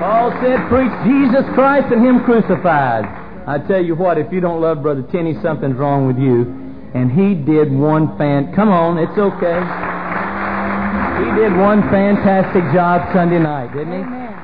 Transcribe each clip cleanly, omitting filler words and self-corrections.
Paul said, preach Jesus Christ and Him crucified. I tell you what, if you don't love Brother Tenney, something's wrong with you. And he did come on, it's okay. He did one fantastic job Sunday night, didn't he? Amen.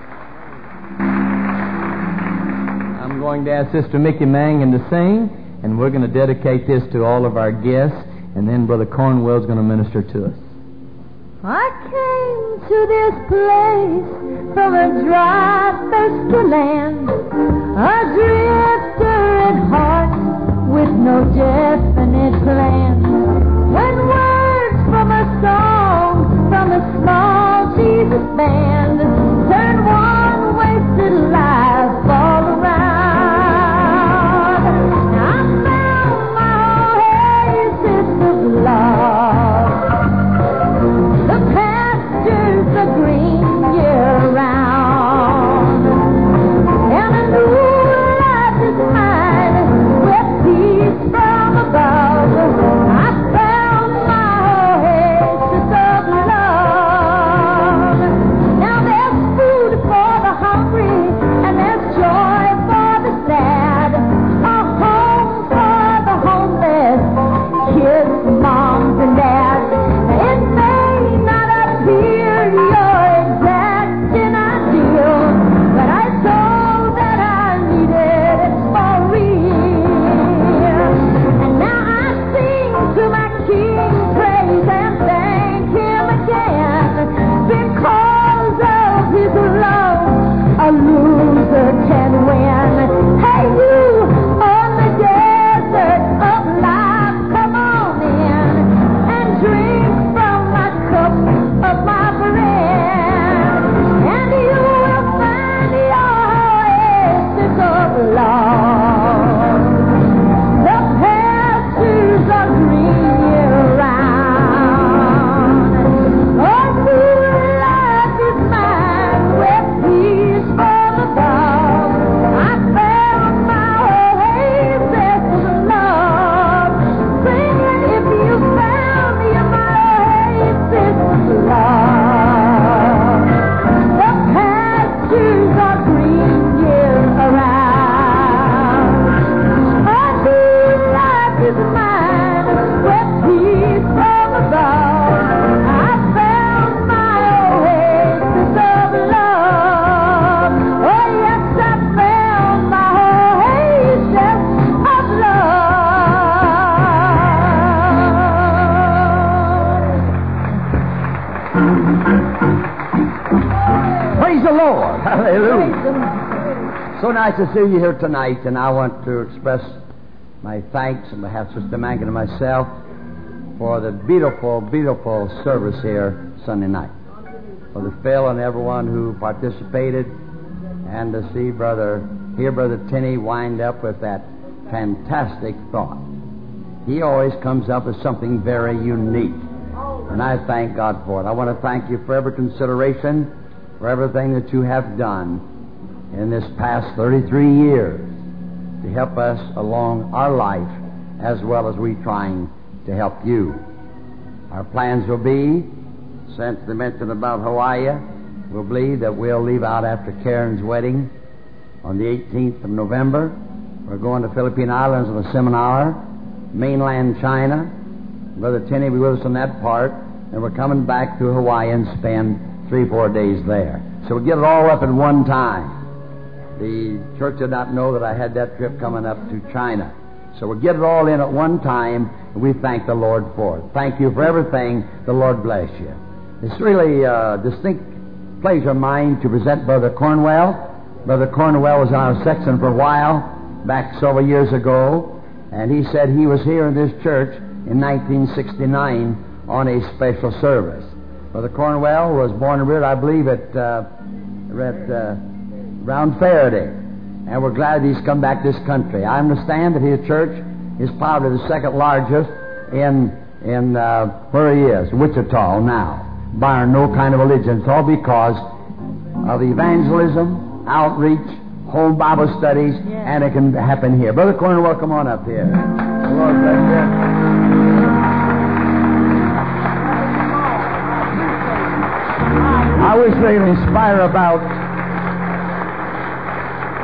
I'm going to ask Sister Mickey Mangan to sing, and we're going to dedicate this to all of our guests, and then Brother Cornwell's going to minister to us. I came to this place from a dry, thirsty land, a drifter at heart with no definite plan. When words from a song from a small Jesus band turn one wasted life all around, I found my oasis of love. The pastures are green year-round, and a new life is mine with peace from above. I found my oasis of love. Now there's food for the hungry, and there's joy for the sad, a home for the homeless, kids, moms, and dads. It may not appear your exact ideal, but I told that I needed it for real. And now I sing to my King, praise and thank Him again, because of His love a loser can win. Hey, you on the desert of life, come on in and drink from my cup of my bread, and you will find your oasis of love. The pastures are green year-round. A new life is mine with peace from above. I found my oasis of love. Sing it if you found your oasis of love. The pastures are green year-round. A new life is mine with peace from above. I found my oasis of love. Oh yes, I found my oasis of love. Praise the Lord. Hallelujah. Praise the Lord. So nice to see you here tonight, and I want to express my thanks on behalf of Sister Mangan and myself for the beautiful, beautiful service here Sunday night. Brother Phil and everyone who participated, and to see Brother Tenney wind up with that fantastic thought. He always comes up with something very unique, and I thank God for it. I want to thank you for every consideration, for everything that you have done in this past 33 years to help us along our life, as well as we trying to help you. Our plans will be, since they mentioned about Hawaii, we'll believe that we'll leave out after Karen's wedding on the 18th of November. We're going to Philippine Islands on a seminar, mainland China. Brother Tenney will be with us on that part, and we're coming back to Hawaii and spend 3-4 days there. So we'll get it all up at one time. The church did not know that I had that trip coming up to China. So we'll get it all in at one time, and we thank the Lord for it. Thank you for everything. The Lord bless you. It's really a distinct pleasure of mine to present Brother Cornwell. Brother Cornwell was our sexton for a while, back several years ago, and he said he was here in this church in 1969 on a special service. Brother Cornwell was born and reared, I believe, at around Faraday, and we're glad he's come back to this country. I understand that his church is probably the second largest in where he is, Wichita now, barring no kind of religion. It's all because of evangelism, outreach, home Bible studies, and it can happen here. Brother Cornwell, come on up here. The Lord bless you. I wish they'd inspire about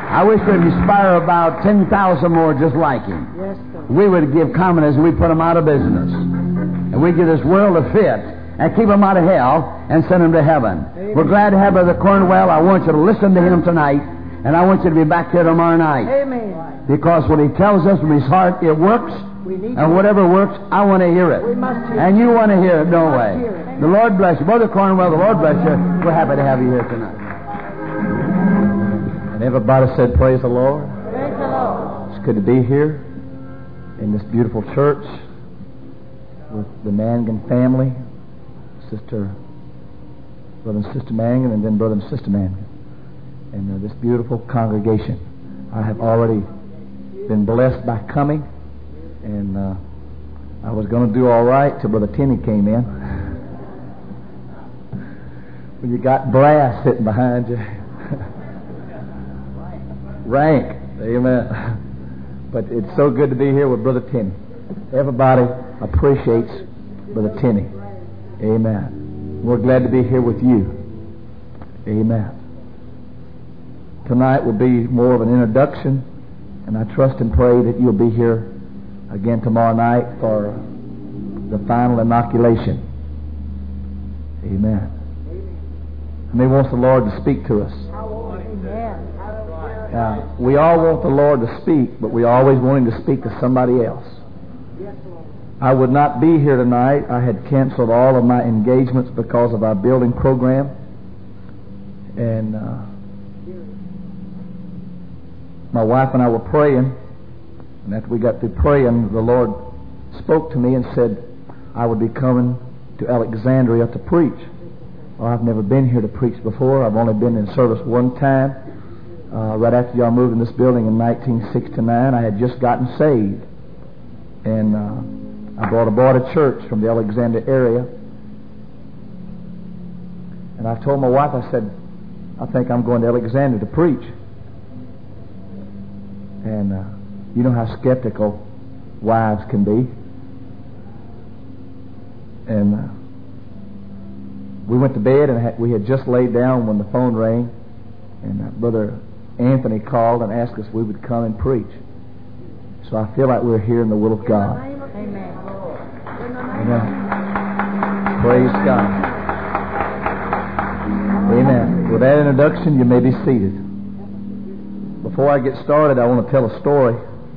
I wish we'd inspire about 10,000 more just like him. Yes, sir. We would give communists and we put them out of business. And we give this world a fit and keep them out of hell and send them to heaven. Amen. We're glad to have Brother Cornwell. I want you to listen to him tonight, and I want you to be back here tomorrow night. Amen. Because what he tells us from his heart, it works. We need And whatever works, I want to hear it. We must hear And you want to hear it, don't We must we? hear it. The Lord bless you. Brother Cornwell, the Lord bless you. We're happy to have you here tonight. And everybody said, praise the Lord. Praise the Lord. It's good to be here in this beautiful church with the Mangan family, Brother and Sister Mangan, and then Brother and Sister Mangan. And this beautiful congregation. I have already been blessed by coming, and I was going to do all right till Brother Tenney came in. When you got brass sitting behind you. Rank. Amen. But it's so good to be here with Brother Tenney. Everybody appreciates Brother Tenney. Amen. We're glad to be here with you. Amen. Tonight will be more of an introduction, and I trust and pray that you'll be here again tomorrow night for the final inoculation. Amen. How many wants the Lord to speak to us? Now, we all want the Lord to speak, but we always want Him to speak to somebody else. I would not be here tonight. I had canceled all of my engagements because of our building program. And my wife and I were praying, and after we got through praying, the Lord spoke to me and said I would be coming to Alexandria to preach. Well, I've never been here to preach before. I've only been in service one time. Right after y'all moved in this building in 1969, I had just gotten saved. And I brought a boy to church from the Alexandria area. And I told my wife, I said, I think I'm going to Alexandria to preach. And you know how skeptical wives can be. And we went to bed, and we had just laid down when the phone rang. And Brother Anthony called and asked us if we would come and preach. So I feel like we're here in the will of God. Amen. Amen. Praise God. Amen. With that introduction, you may be seated. Before I get started, I want to tell a story.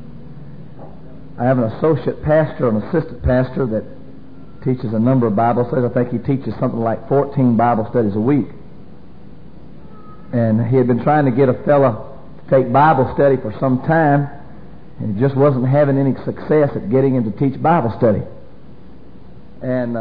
I have an associate pastor, an assistant pastor that teaches a number of Bible studies. I think he teaches something like 14 Bible studies a week. And he had been trying to get a fella to take Bible study for some time, and he just wasn't having any success at getting him to teach Bible study. And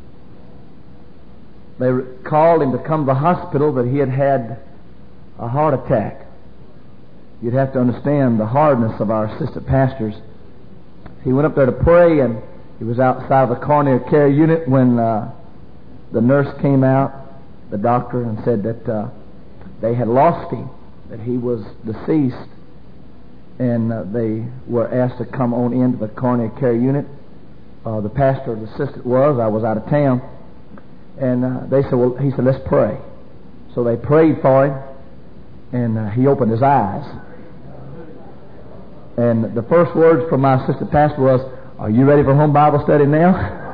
they called him to come to the hospital that he had had a heart attack. You'd have to understand the hardness of our assistant pastors. He went up there to pray, and he was outside of the coronary care unit when the nurse came out, the doctor, and said that they had lost him, that he was deceased, and they were asked to come on into the coronary care unit. The pastor, the assistant I was out of town, and they said, well, he said, let's pray. So they prayed for him, and he opened his eyes. And the first words from my assistant pastor was, are you ready for home Bible study now?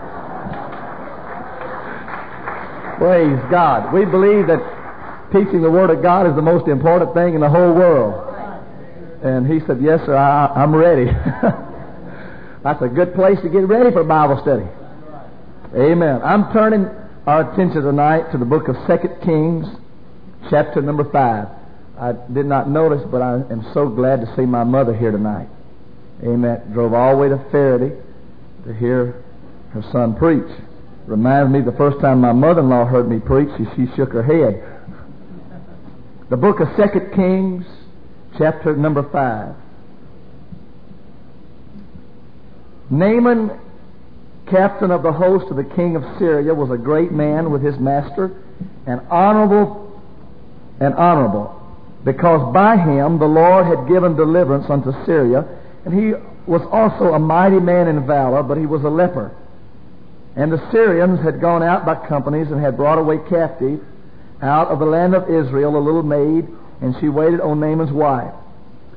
Praise God. We believe that teaching the Word of God is the most important thing in the whole world. And he said, yes, sir, I'm ready. That's a good place to get ready for Bible study. Amen. I'm turning our attention tonight to the book of 2 Kings, chapter number 5. I did not notice, but I am so glad to see my mother here tonight. Amen. Drove all the way to Faraday to hear her son preach. Reminds me the first time my mother-in-law heard me preach, she shook her head. The book of 2 Kings, chapter number 5. Naaman, captain of the host of the king of Syria, was a great man with his master, and honorable, because by him the Lord had given deliverance unto Syria, and he was also a mighty man in valor, but he was a leper. And the Syrians had gone out by companies and had brought away captive out of the land of Israel a little maid, and she waited on Naaman's wife.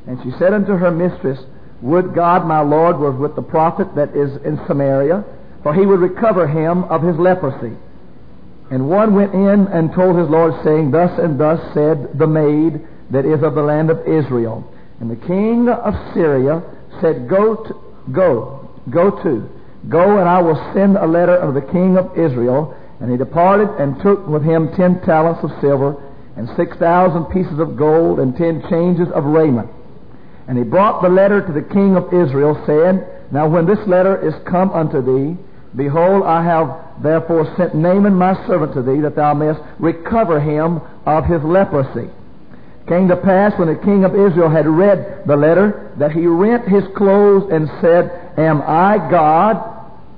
And she said unto her mistress, Would God my Lord was with the prophet that is in Samaria, for he would recover him of his leprosy. And one went in and told his Lord, saying, Thus and thus said the maid that is of the land of Israel. And the king of Syria said, Go, and I will send a letter of the king of Israel. And he departed and took with him 10 talents of silver, and 6,000 pieces of gold, and 10 changes of raiment. And he brought the letter to the king of Israel, saying, Now when this letter is come unto thee, behold, I have therefore sent Naaman my servant to thee, that thou mayest recover him of his leprosy. It came to pass, when the king of Israel had read the letter, that he rent his clothes and said, Am I God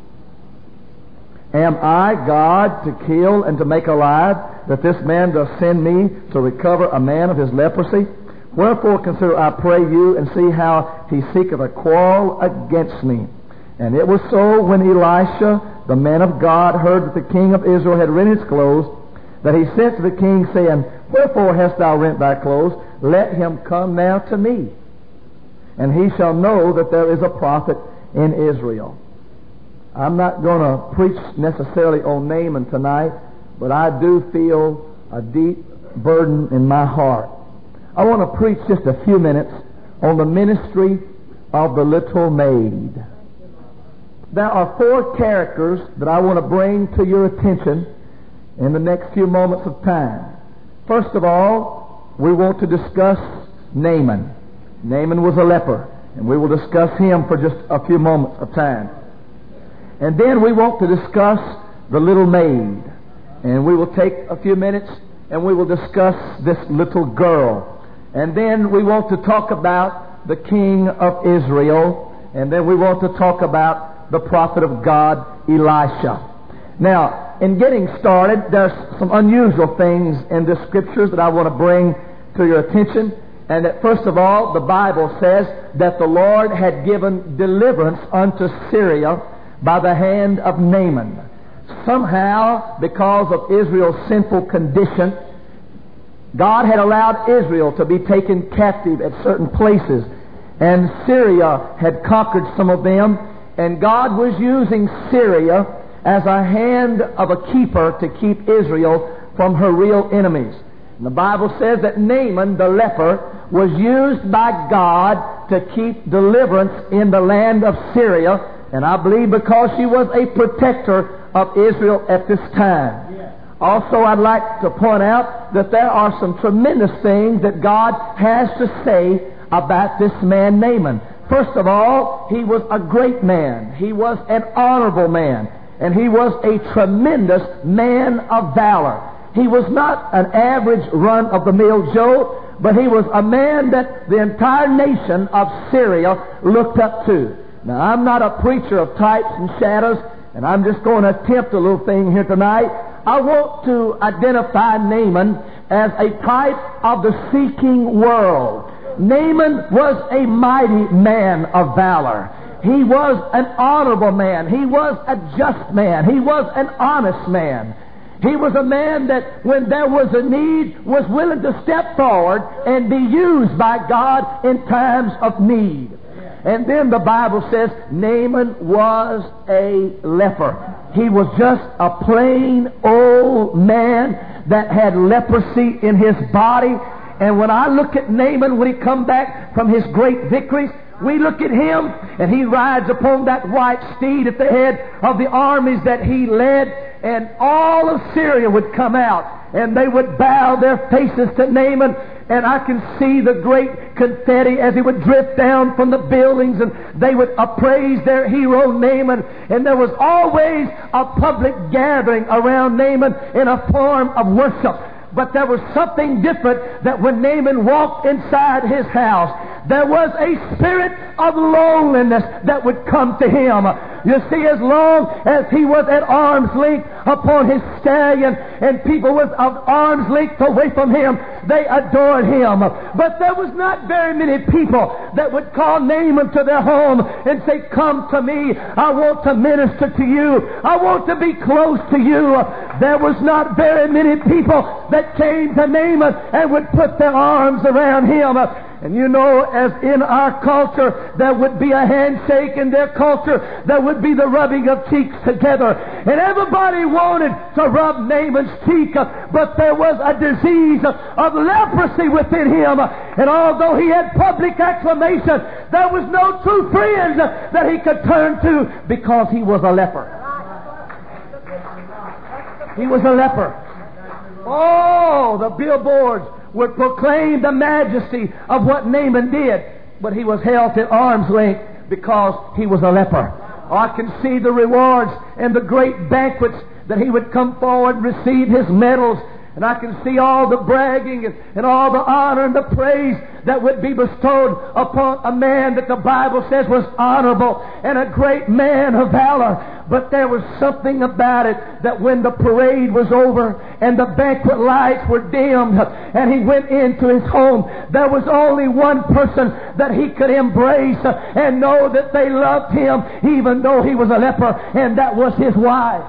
to kill and to make alive, that this man doth send me to recover a man of his leprosy? Wherefore consider, I pray you, and see how he seeketh a quarrel against me. And it was so, when Elisha, the man of God, heard that the king of Israel had rent his clothes, that he sent to the king, saying, Wherefore hast thou rent thy clothes? Let him come now to me, and he shall know that there is a prophet in Israel. I'm not going to preach necessarily on Naaman tonight, but I do feel a deep burden in my heart. I want to preach just a few minutes on the ministry of the little maid. There are 4 characters that I want to bring to your attention in the next few moments of time. First of all, we want to discuss Naaman. Naaman was a leper, and we will discuss him for just a few moments of time. And then we want to discuss the little maid. And we will take a few minutes and we will discuss this little girl. And then we want to talk about the king of Israel. And then we want to talk about the prophet of God, Elisha. Now, in getting started, there's some unusual things in the scriptures that I want to bring to your attention. And that, first of all, the Bible says that the Lord had given deliverance unto Syria by the hand of Naaman. Somehow, because of Israel's sinful condition, God had allowed Israel to be taken captive at certain places, and Syria had conquered some of them, and God was using Syria as a hand of a keeper to keep Israel from her real enemies. And the Bible says that Naaman, the leper, was used by God to keep deliverance in the land of Syria, and I believe because she was a protector of Israel at this time. Also, I'd like to point out that there are some tremendous things that God has to say about this man Naaman. First of all, he was a great man. He was an honorable man. And he was a tremendous man of valor. He was not an average run-of-the-mill Joe, but he was a man that the entire nation of Syria looked up to. Now, I'm not a preacher of types and shadows, and I'm just going to attempt a little thing here tonight. I want to identify Naaman as a type of the seeking world. Naaman was a mighty man of valor. He was an honorable man. He was a just man. He was an honest man. He was a man that, when there was a need, was willing to step forward and be used by God in times of need. And then the Bible says Naaman was a leper. He was just a plain old man that had leprosy in his body. And when I look at Naaman, when he come back from his great victories, we look at him, and he rides upon that white steed at the head of the armies that he led, and all of Syria would come out, and they would bow their faces to Naaman. And I can see the great confetti as he would drift down from the buildings, and they would appraise their hero Naaman. And there was always a public gathering around Naaman in a form of worship. But there was something different, that when Naaman walked inside his house, there was a spirit of loneliness that would come to him. You see, as long as he was at arm's length upon his stallion, and people was at arm's length away from him, they adored him. But there was not very many people that would call Naaman to their home and say, "Come to me, I want to minister to you, I want to be close to you." There was not very many people that came to Naaman and would put their arms around him. And you know, as in our culture, there would be a handshake. In their culture, there would be the rubbing of cheeks together. And everybody wanted to rub Naaman's cheek, but there was a disease of leprosy within him. And although he had public acclamation, there was no true friends that he could turn to because he was a leper. He was a leper. Oh, the billboards would proclaim the majesty of what Naaman did, but he was held at arm's length because he was a leper. Oh, I can see the rewards and the great banquets that he would come forward and receive his medals. And I can see all the bragging and all the honor and the praise that would be bestowed upon a man that the Bible says was honorable and a great man of valor. But there was something about it that when the parade was over and the banquet lights were dimmed and he went into his home, there was only one person that he could embrace and know that they loved him even though he was a leper, and that was his wife.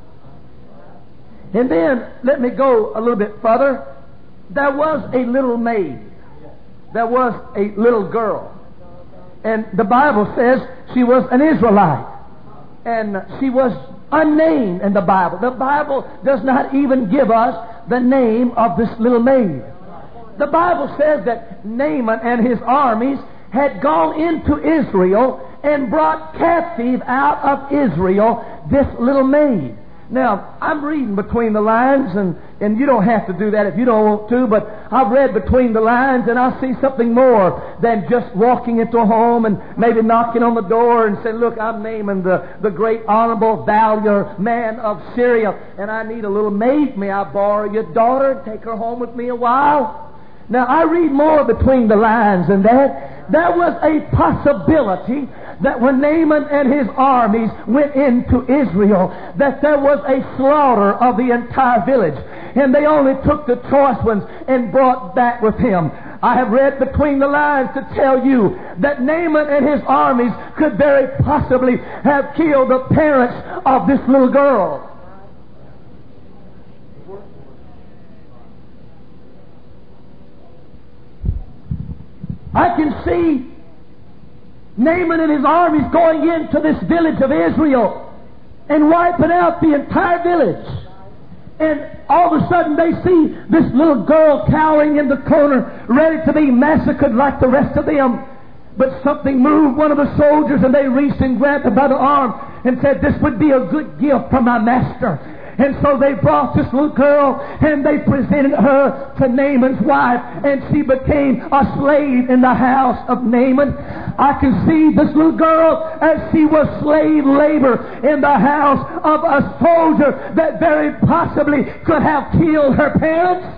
And then, let me go a little bit further. There was a little maid. There was a little girl. And the Bible says she was an Israelite. And she was unnamed in the Bible. The Bible does not even give us the name of this little maid. The Bible says that Naaman and his armies had gone into Israel and brought captive out of Israel this little maid. Now, I'm reading between the lines, and you don't have to do that if you don't want to, but I've read between the lines, and I see something more than just walking into a home and maybe knocking on the door and saying, look, I'm Naaman, the great honorable valor man of Syria, and I need a little maid. May I borrow your daughter? Take her home with me a while? Now, I read more between the lines than that. There was a possibility that when Naaman and his armies went into Israel, that there was a slaughter of the entire village. And they only took the choice ones and brought back with him. I have read between the lines to tell you that Naaman and his armies could very possibly have killed the parents of this little girl. I can see Naaman and his armies going into this village of Israel and wiping out the entire village. And all of a sudden they see this little girl cowering in the corner, ready to be massacred like the rest of them. But something moved one of the soldiers, and they reached and grabbed her by the arm and said, this would be a good gift from my master. And so they brought this little girl and they presented her to Naaman's wife, and she became a slave in the house of Naaman. I can see this little girl as she was slave labor in the house of a soldier that very possibly could have killed her parents.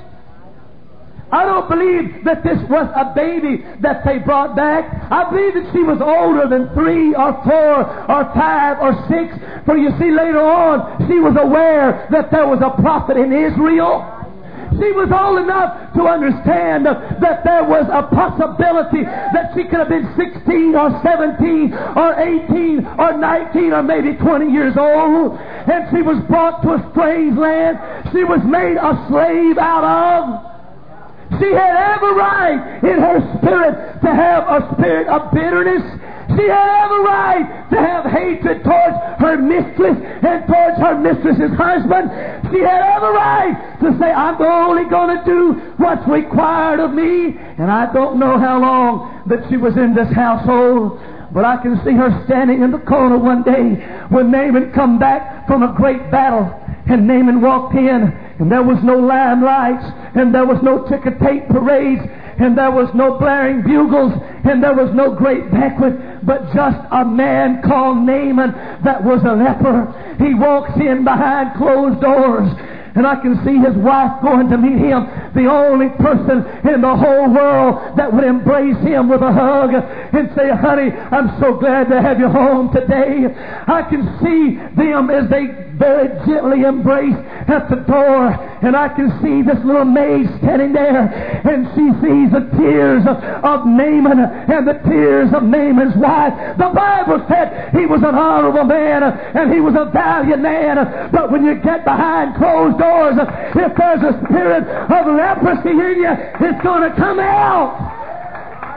I don't believe that this was a baby that they brought back. I believe that she was older than 3 or 4 or 5 or 6. For you see, later on, she was aware that there was a prophet in Israel. She was old enough to understand that there was a possibility that she could have been 16 or 17 or 18 or 19 or maybe 20 years old. And she was brought to a strange land. She was made a slave out of. She had every right in her spirit to have a spirit of bitterness. She had every right to have hatred towards her mistress and towards her mistress's husband. She had every right to say, I'm only going to do what's required of me. And I don't know how long that she was in this household, but I can see her standing in the corner one day when Naaman come back from a great battle. And Naaman walked in, and there was no limelights, and there was no ticker tape parades, and there was no blaring bugles, and there was no great banquet, but just a man called Naaman that was a leper. He walks in behind closed doors. And I can see his wife going to meet him, the only person in the whole world that would embrace him with a hug and say, honey, I'm so glad to have you home today. I can see them as they very gently embrace at the door. And I can see this little maid standing there, and she sees the tears of Naaman and the tears of Naaman's wife. The Bible said he was an honorable man and he was a valiant man. But when you get behind closed doors, if there's a spirit of leprosy in you, it's going to come out.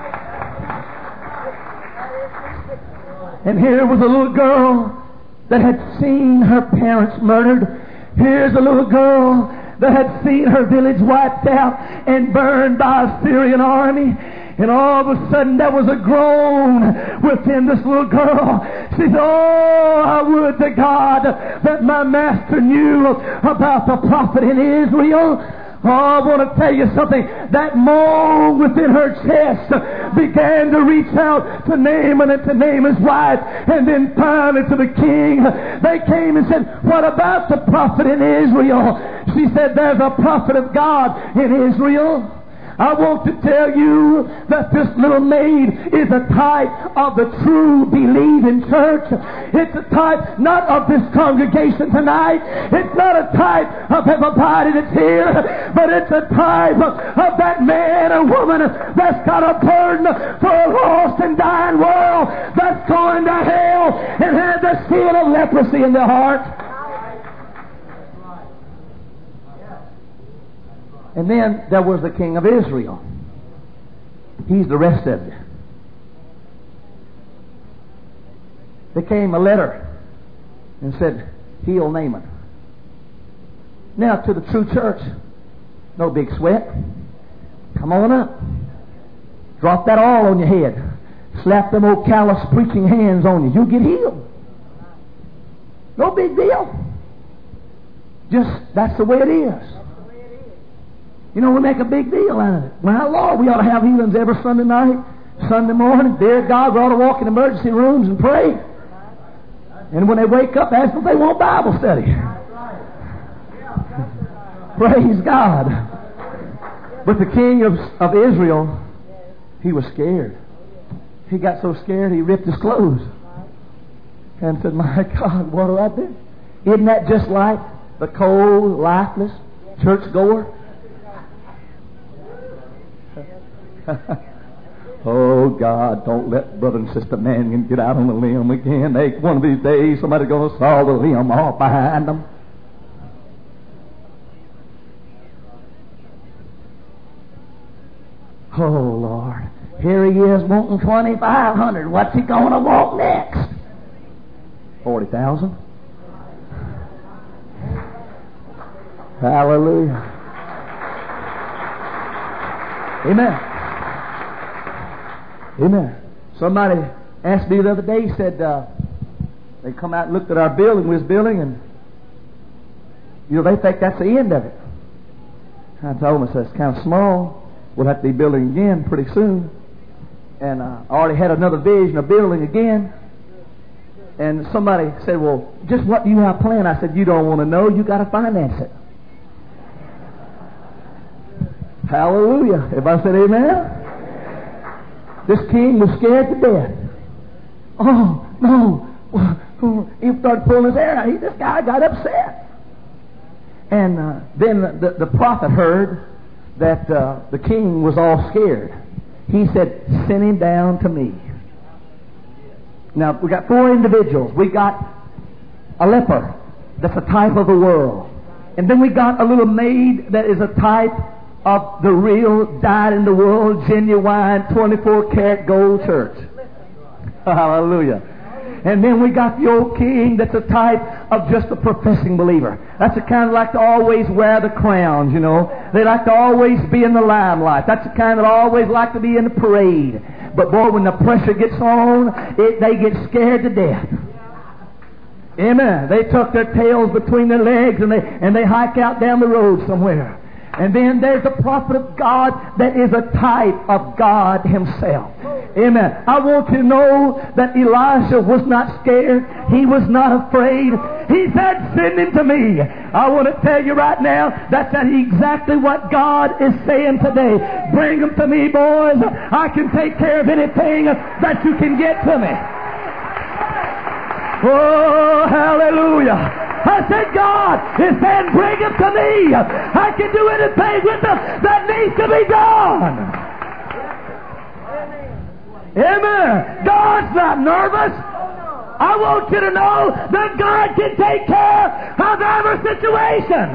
And here was a little girl that had seen her parents murdered. Here's a little girl that had seen her village wiped out and burned by a Syrian army. And all of a sudden there was a groan within this little girl. She said, oh, I would to God that my master knew about the prophet in Israel. Oh, I want to tell you something. That moan within her chest began to reach out to Naaman and to Naaman's wife, and then finally to the king. They came and said, what about the prophet in Israel? She said, there's a prophet of God in Israel. I want to tell you that this little maid is a type of the true believing church. It's a type not of this congregation tonight. It's not a type of everybody that's here, but it's a type of that man or woman that's got a burden for a lost and dying world that's going to hell and has the sin of leprosy in their heart. And then there was the king of Israel. He's the rest of you. There came a letter and said, heal Naaman. Now to the true church, no big sweat. Come on up. Drop that all on your head. Slap them old callous preaching hands on you. You'll get healed. No big deal. Just, that's the way it is. You know, we make a big deal out of it. Well, Lord, we ought to have healings every Sunday night, Sunday morning. Dear God, we ought to walk in emergency rooms and pray. And when they wake up, ask if they want Bible study. Praise God. But the king of Israel, he was scared. He got so scared he ripped his clothes and said, my God, what do I do? Isn't that just like the cold, lifeless churchgoer? Oh God, don't let brother and sister Mangan get out on the limb again. One of these days somebody's going to saw the limb off behind them. Oh Lord, here he is wanting 2,500. What's he going to want next? 40,000. Hallelujah. Amen. Amen. Somebody asked me the other day, said, they come out and looked at our building, we was building, and, you know, they think that's the end of it. I told them, I said, it's kind of small. We'll have to be building again pretty soon. And I already had another vision of building again. And somebody said, well, just what do you have planned? I said, you don't want to know. You got to finance it. Hallelujah. Everybody said amen? This king was scared to death. Oh, no. He started pulling his hair out. This guy got upset. And then the prophet heard that the king was all scared. He said, send him down to me. Now, we got 4 individuals. We got a leper. That's a type of the world. And then we got a little maid that is a type of the real, dyed-in-the-world, genuine, 24-karat gold church. Hallelujah. And then we got the old king that's a type of just a professing believer. That's the kind that like to always wear the crowns, you know. They like to always be in the limelight. That's the kind that always like to be in the parade. But boy, when the pressure gets on, they get scared to death. Amen. They tuck their tails between their legs and they hike out down the road somewhere. And then there's the prophet of God that is a type of God himself. Amen. I want you to know that Elisha was not scared. He was not afraid. He said, send him to me. I want to tell you right now, that's exactly what God is saying today. Bring them to me, boys. I can take care of anything that you can get to me. Oh, hallelujah. I said, God is saying, bring them to me. I can do anything with them that needs to be done. Amen. God's not nervous. I want you to know that God can take care of every situation.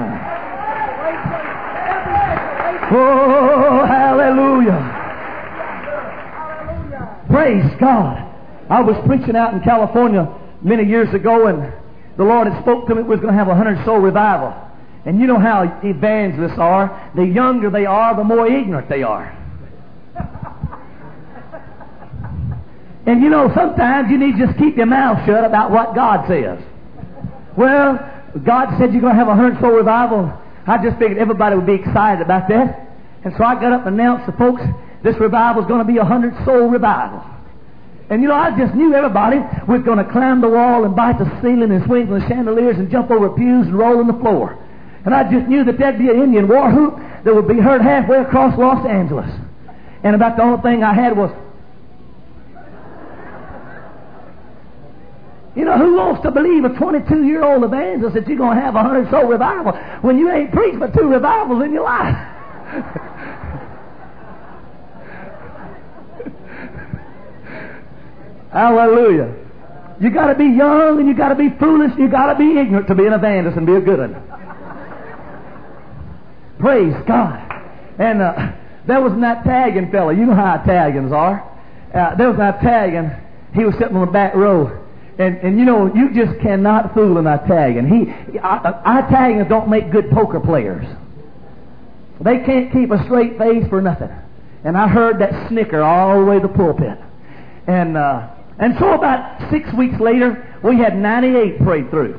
Oh, hallelujah. Praise God. I was preaching out in California many years ago, and the Lord had spoke to me. We was going to have a 100-soul revival. And you know how evangelists are. The younger they are, the more ignorant they are. And you know, sometimes you need to just keep your mouth shut about what God says. Well, God said you're going to have a 100-soul revival. I just figured everybody would be excited about that. And so I got up and announced to folks, this revival is going to be a 100-soul revival. And you know, I just knew everybody was going to climb the wall and bite the ceiling and swing from the chandeliers and jump over pews and roll on the floor. And I just knew that there'd be an Indian war whoop that would be heard halfway across Los Angeles. And about the only thing I had was, you know, who wants to believe a 22-year-old evangelist that you're going to have a 100-soul revival when you ain't preached but 2 revivals in your life? Hallelujah. You got to be young and you got to be foolish. You got to be ignorant to be an evangelist and be a good one. Praise God. And there was an Italian fella. You know how Italians are. There was an Italian. He was sitting on the back row. And you know, you just cannot fool an Italian. Italians don't make good poker players. They can't keep a straight face for nothing. And I heard that snicker all the way to the pulpit. And so about 6 weeks later, we had 98 prayed through.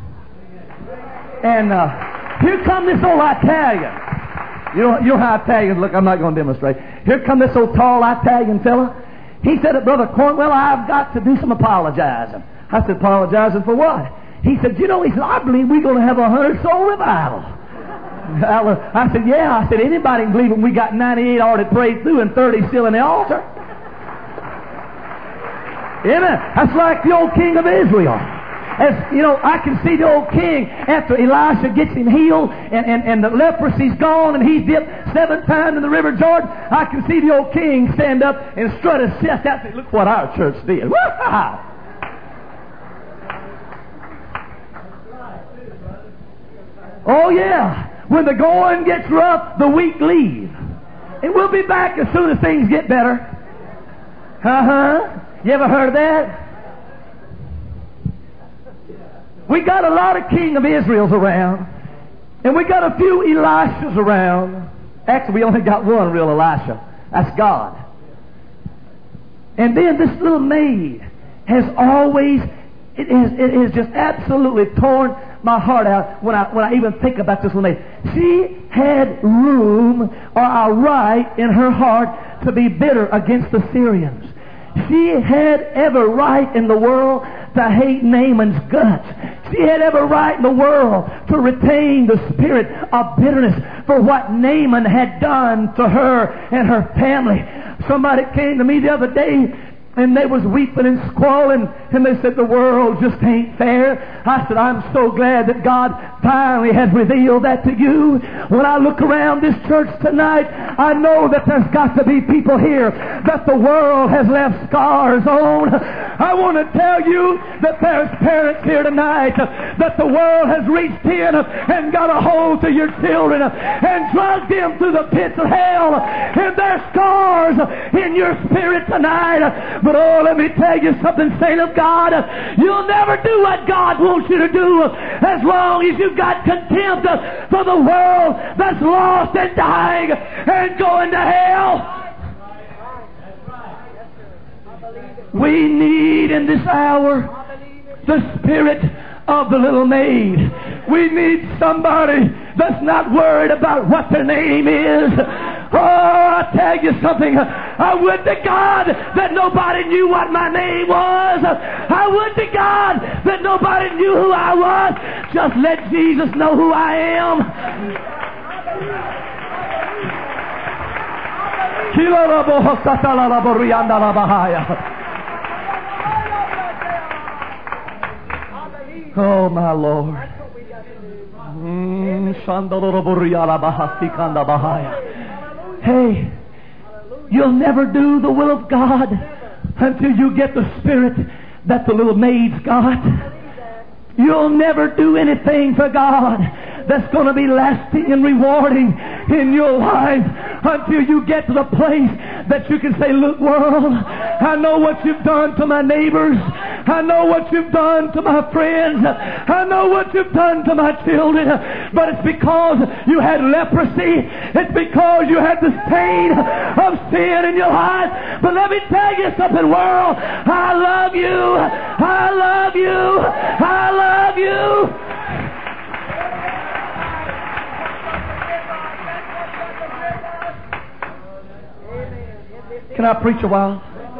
And here come this old Italian. You know how Italians look. I'm not going to demonstrate. Here come this old tall Italian fella. He said, Brother Cornwell, I've got to do some apologizing. I said, apologizing for what? He said, you know, I believe we're going to have a 100-soul revival. I said, yeah. I said, anybody can believe it. We got 98 already prayed through and 30 still in the altar. Amen. That's like the old king of Israel. As you know, I can see the old king after Elisha gets him healed and the leprosy's gone and he's dipped 7 times in the river Jordan. I can see the old king stand up and strut his chest out and say, look what our church did. Woo-ha! Oh yeah. When the going gets rough, the weak leave. And we'll be back as soon as things get better. You ever heard of that? We got a lot of king of Israel's around. And we got a few Elishas around. Actually, we only got one real Elisha. That's God. And then this little maid has always, it has just absolutely torn my heart out when I even think about this little maid. She had room or a right in her heart to be bitter against the Syrians. She had every right in the world to hate Naaman's guts. She had every right in the world to retain the spirit of bitterness for what Naaman had done to her and her family. Somebody came to me the other day and they was weeping and squalling and they said, the world just ain't fair. I said, I'm so glad that God finally has revealed that to you. When I look around this church tonight, I know that there's got to be people here that the world has left scars on. I want to tell you that there's parents here tonight that the world has reached in and got a hold to your children and dragged them through the pits of hell, and there's scars in your spirit tonight. But oh, let me tell you something, saint of God, you'll never do what God wants you to do as long as you've got contempt for the world that's lost and dying and going to hell. We need in this hour the spirit of the little maid. We need somebody that's not worried about what their name is. Oh, I'll tell you something. I would to God that nobody knew what my name was. I would to God that nobody knew who I was. Just let Jesus know who I am. Oh, my Lord. Hey, you'll never do the will of God until you get the spirit that the little maid's got. You'll never do anything for God that's going to be lasting and rewarding in your life until you get to the place that you can say, look, world, I know what you've done to my neighbors. I know what you've done to my friends. I know what you've done to my children. But it's because you had leprosy. It's because you had the stain of sin in your life. But let me tell you something, world. I love you. I love you. I love you. Can I preach a while?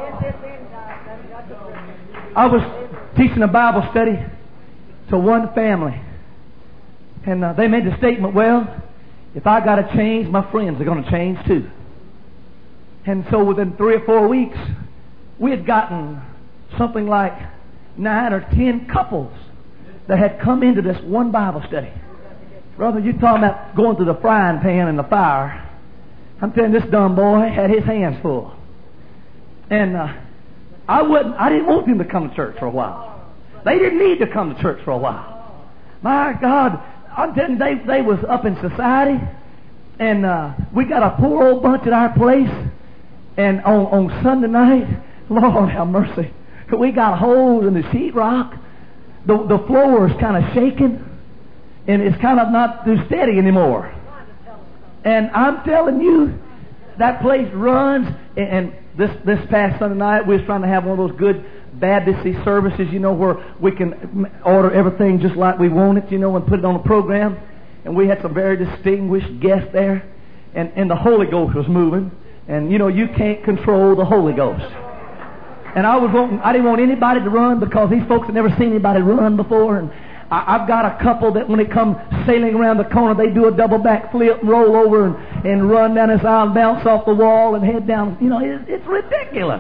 I was teaching a Bible study to one family. And they made the statement, well, if I got to change, my friends are going to change too. And so within 3 or 4 weeks, we had gotten something like 9 or 10 couples that had come into this one Bible study. Brother, you're talking about going through the frying pan and the fire. I'm telling you, this dumb boy had his hands full. And I didn't want them to come to church for a while. They didn't need to come to church for a while. My God, I'm telling you, they was up in society. And we got a poor old bunch at our place. And on Sunday night, Lord have mercy, we got holes in the sheetrock. The floor is kind of shaking. And it's kind of not too steady anymore. And I'm telling you, that place runs. And this past Sunday night, we was trying to have one of those good Baptist services, you know, where we can order everything just like we want it, you know, and put it on the program. And we had some very distinguished guests there. And the Holy Ghost was moving. And, you know, you can't control the Holy Ghost. And I didn't want anybody to run because these folks had never seen anybody run before. And I've got a couple that when they come sailing around the corner, they do a double back flip and roll over and run down this aisle and bounce off the wall and head down. You know, it's ridiculous.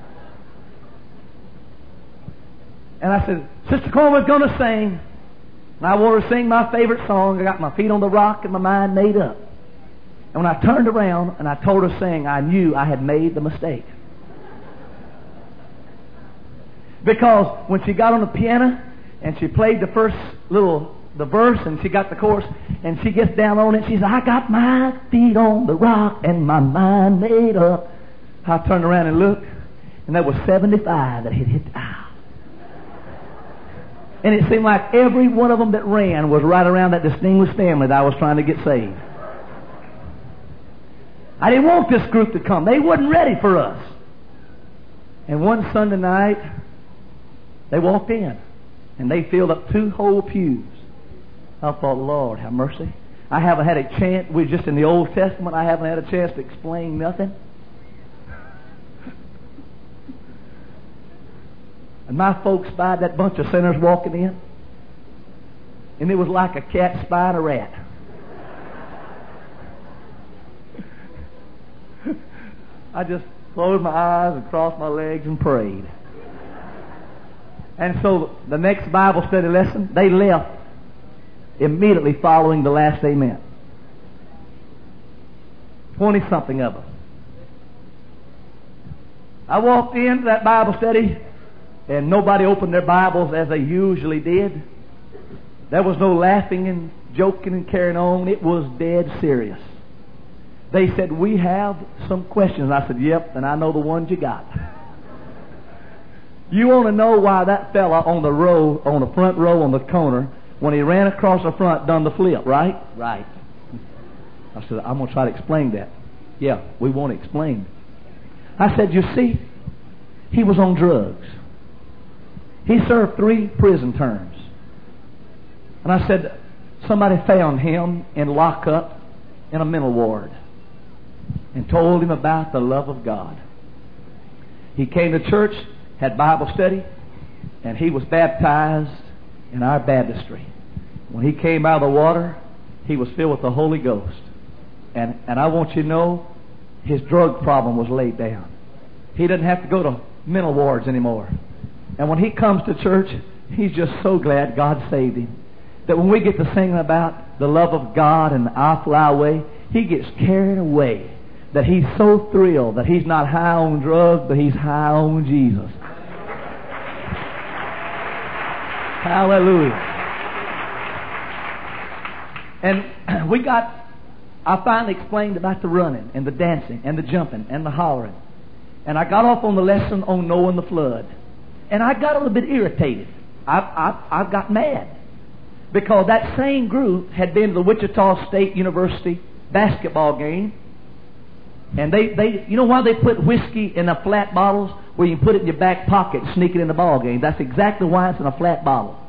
And I said, Sister Corman's going to sing. And I want her to sing my favorite song. I got my feet on the rock and my mind made up. And when I turned around and I told her to sing, I knew I had made the mistake. Because when she got on the piano and she played the verse and she got the chorus and she gets down on it, she said, I got my feet on the rock and my mind made up. I turned around and looked, and there was 75 that had hit the aisle. And it seemed like every one of them that ran was right around that distinguished family that I was trying to get saved. I didn't want this group to come. They wasn't ready for us. And one Sunday night, they walked in, and they filled up 2 whole pews. I thought, Lord, have mercy. I haven't had a chance. We're just in the Old Testament. I haven't had a chance to explain nothing. And my folks spied that bunch of sinners walking in, and it was like a cat spied a rat. I just closed my eyes and crossed my legs and prayed. And so the next Bible study lesson, they left immediately following the last amen. 20-something of them. I walked into that Bible study, and nobody opened their Bibles as they usually did. There was no laughing and joking and carrying on. It was dead serious. They said, we have some questions. I said, yep, and I know the ones you got. You want to know why that fella on the front row on the corner, when he ran across the front, done the flip, right? Right. I said, I'm going to try to explain that. Yeah, we want to explain. I said, you see, he was on drugs. He served 3 prison terms. And I said, somebody found him in lockup in a mental ward and told him about the love of God. He came to church, had Bible study, and he was baptized in our baptistry. When he came out of the water, he was filled with the Holy Ghost. And I want you to know, his drug problem was laid down. He doesn't have to go to mental wards anymore. And when he comes to church, he's just so glad God saved him. That when we get to singing about the love of God and I fly away, he gets carried away. That he's so thrilled that he's not high on drugs, but he's high on Jesus. Hallelujah. And I finally explained about the running and the dancing and the jumping and the hollering. And I got off on the lesson on Noah and the flood. And I got a little bit irritated. I got mad. Because that same group had been to the Wichita State University basketball game. And they you know why they put whiskey in the flat bottles? Where you can put it in your back pocket and sneak it in the ball game. That's exactly why it's in a flat bottle.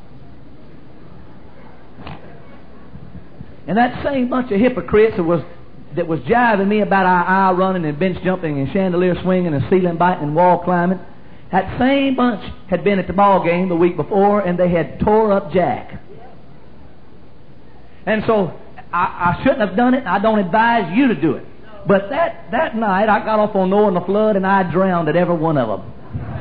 And that same bunch of hypocrites that was jiving me about our aisle running and bench jumping and chandelier swinging and ceiling biting and wall climbing, that same bunch had been at the ball game the week before, and they had tore up Jack. And so I shouldn't have done it. I don't advise you to do it. But that night I got off on Noah and the flood, and I drowned at every one of them.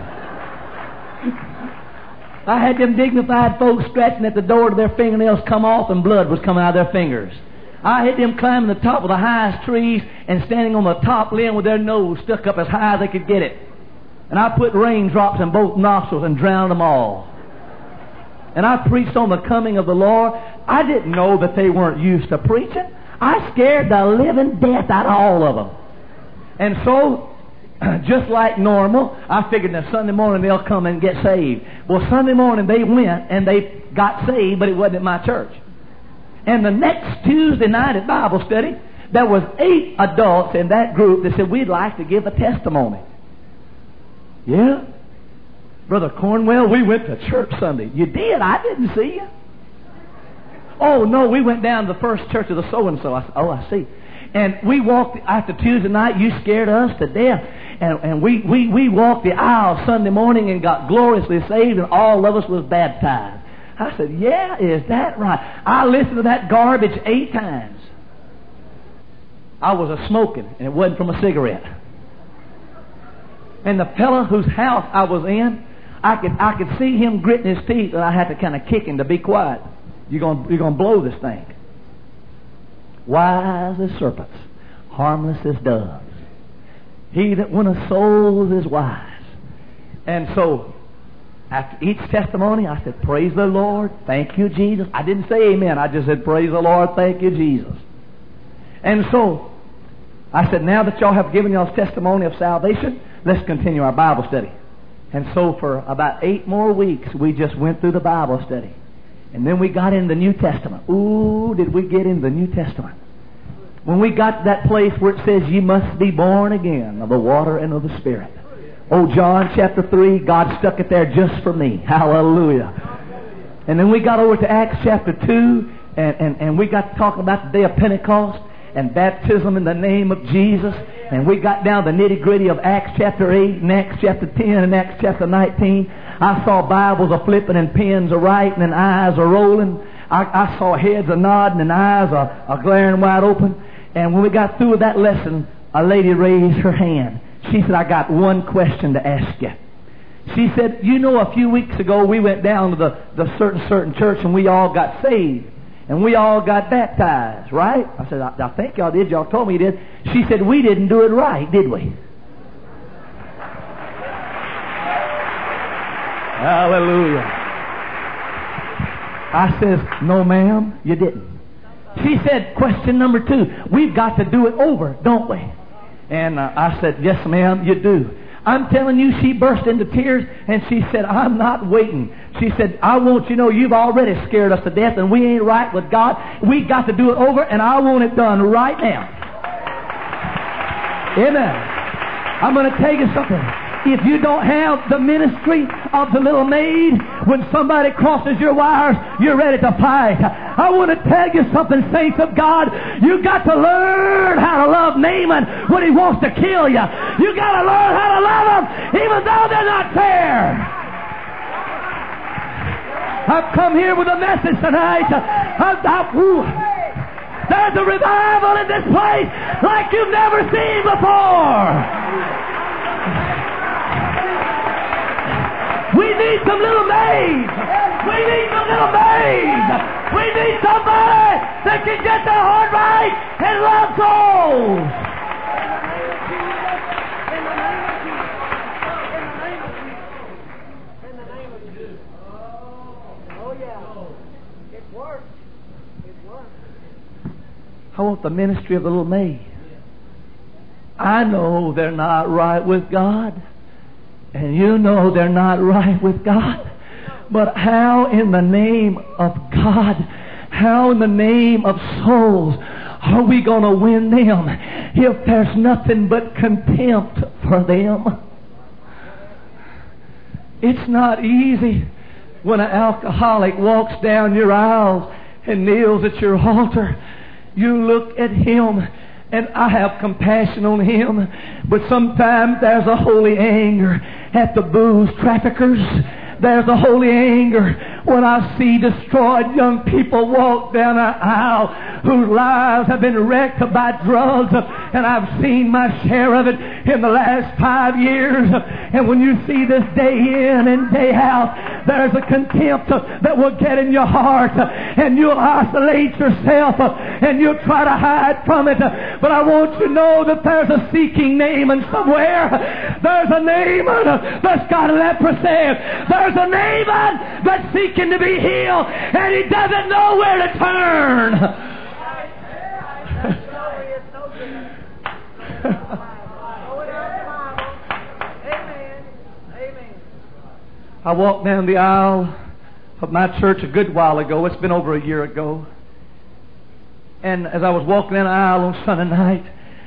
I had them dignified folks scratching at the door to their fingernails come off, and blood was coming out of their fingers. I had them climbing the top of the highest trees and standing on the top limb with their nose stuck up as high as they could get it. And I put raindrops in both nostrils and drowned them all. And I preached on the coming of the Lord. I didn't know that they weren't used to preaching. I scared the living death out of all of them. And so, just like normal, I figured that Sunday morning they'll come and get saved. Well, Sunday morning they went and they got saved, but it wasn't at my church. And the next Tuesday night at Bible study, there was 8 adults in that group that said, we'd like to give a testimony. Yeah? Brother Cornwell, we went to church Sunday. You did? I didn't see you. Oh, no, we went down to the First Church of the so-and-so. I said, oh, I see. And we walked, after Tuesday night, you scared us to death. And we walked the aisle Sunday morning and got gloriously saved, and all of us was baptized. I said, yeah, is that right? I listened to that garbage 8 times. I was a-smoking, and it wasn't from a cigarette. And the fellow whose house I was in, I could see him gritting his teeth, and I had to kind of kick him to be quiet. You're gonna blow this thing. Wise as serpents, harmless as doves. He that winneth souls is wise. And so, after each testimony, I said, praise the Lord, thank you, Jesus. I didn't say amen. I just said, praise the Lord, thank you, Jesus. And so, I said, now that y'all have given y'all's testimony of salvation, let's continue our Bible study. And so for about 8 more weeks, we just went through the Bible study. And then we got in the New Testament. Ooh, did we get in the New Testament. When we got to that place where it says, you must be born again of the water and of the Spirit. Oh, John chapter 3, God stuck it there just for me. Hallelujah. And then we got over to Acts chapter 2, and we got talking about the day of Pentecost and baptism in the name of Jesus. And we got down the nitty-gritty of Acts chapter 8 and Acts chapter 10 and Acts chapter 19. I saw Bibles a-flipping and pens a-writing and eyes a-rolling. I saw heads a-nodding and eyes a-glaring wide open. And when we got through with that lesson, a lady raised her hand. She said, I got one question to ask you. She said, you know, a few weeks ago we went down to the certain church and we all got saved. And we all got baptized, right? I said, I think y'all did. Y'all told me you did. She said, we didn't do it right, did we? Hallelujah. I says, no, ma'am, you didn't. She said, question number 2, we've got to do it over, don't we? And I said, yes, ma'am, you do. I'm telling you, she burst into tears, and she said, I'm not waiting. She said, I want you to know you've already scared us to death, and we ain't right with God. We got to do it over, and I want it done right now. Amen. I'm going to tell you something. If you don't have the ministry of the little maid, when somebody crosses your wires, you're ready to fight. I want to tell you something, saints of God. You got to learn how to love Naaman when he wants to kill you. You got to learn how to love them even though they're not fair. I've come here with a message tonight. There's a revival in this place like you've never seen before. We need some little maids. We need some little maids. We need somebody that can get their heart right and love souls. In the name of Jesus. Oh yeah. It works. It works. I want the ministry of the little maid. I know they're not right with God. And you know they're not right with God. But how in the name of God, how in the name of souls are we going to win them if there's nothing but contempt for them? It's not easy when an alcoholic walks down your aisle and kneels at your altar. You look at him, and I have compassion on him, but sometimes there's a holy anger at the booze traffickers. There's a holy anger when I see destroyed young people walk down an aisle whose lives have been wrecked by drugs, and I've seen my share of it in the last 5 years. And when you see this day in and day out, there's a contempt that will get in your heart, and you'll isolate yourself, and you'll try to hide from it. But I want you to know that there's a seeking Naaman somewhere. There's a Naaman that's got leprosy. There's a Naaman that's seeking to be healed, and he doesn't know where to turn. I walked down the aisle of my church a good while ago. It's been over a year ago. And as I was walking down the aisle on Sunday night,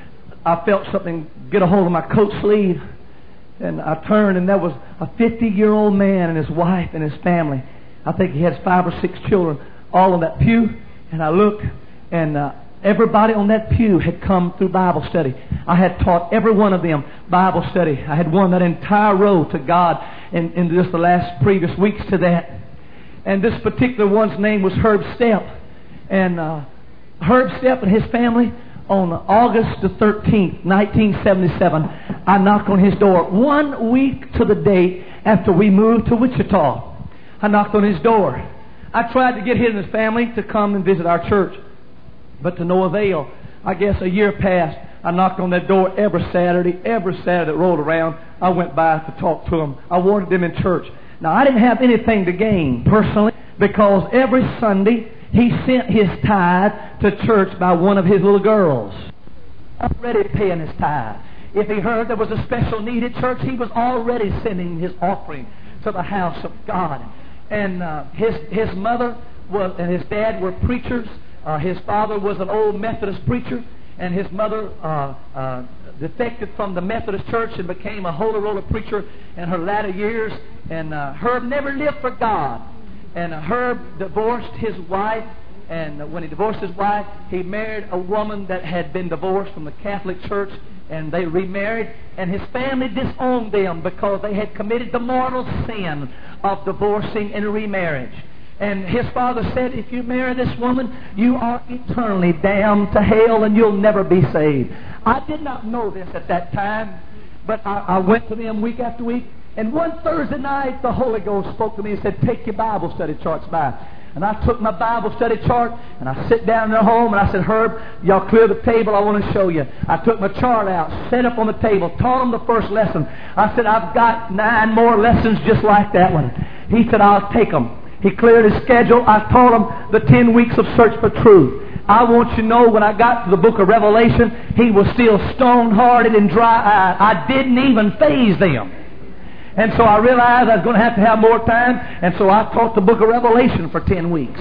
I felt something get a hold of my coat sleeve. And I turned, and there was a 50-year-old man and his wife and his family. I think he has 5 or 6 children, all on that pew. And I looked, and everybody on that pew had come through Bible study. I had taught every one of them Bible study. I had won that entire row to God in just the last previous weeks to that. And this particular one's name was Herb Stepp. And Herb Stepp and his family, on August the 13th, 1977, I knocked on his door 1 week to the date after we moved to Wichita. I knocked on his door. I tried to get him and his family to come and visit our church, but to no avail. I guess a year passed. I knocked on that door every Saturday that rolled around. I went by to talk to them. I wanted them in church. Now, I didn't have anything to gain personally, because every Sunday he sent his tithe to church by one of his little girls. Already paying his tithe. If he heard there was a special need at church, he was already sending his offering to the house of God. And his mother and his dad were preachers. His father was an old Methodist preacher, and his mother defected from the Methodist church and became a holy roller preacher in her latter years. And Herb never lived for God. And Herb divorced his wife, and when he divorced his wife, he married a woman that had been divorced from the Catholic Church, and they remarried, and his family disowned them because they had committed the mortal sin of divorcing and remarriage. And his father said, if you marry this woman, you are eternally damned to hell and you'll never be saved. I did not know this at that time, but I went to them week after week. And one Thursday night, the Holy Ghost spoke to me and said, take your Bible study charts by. And I took my Bible study chart, and I sit down in their home, and I said, Herb, y'all clear the table, I want to show you. I took my chart out, set up on the table, taught them the first lesson. I said, I've got 9 more lessons just like that one. He said, I'll take them. He cleared his schedule. I taught him the 10 weeks of search for truth. I want you to know, when I got to the book of Revelation, he was still stone-hearted and dry-eyed. I didn't even faze them. And so I realized I was going to have more time, and so I taught the book of Revelation for 10 weeks.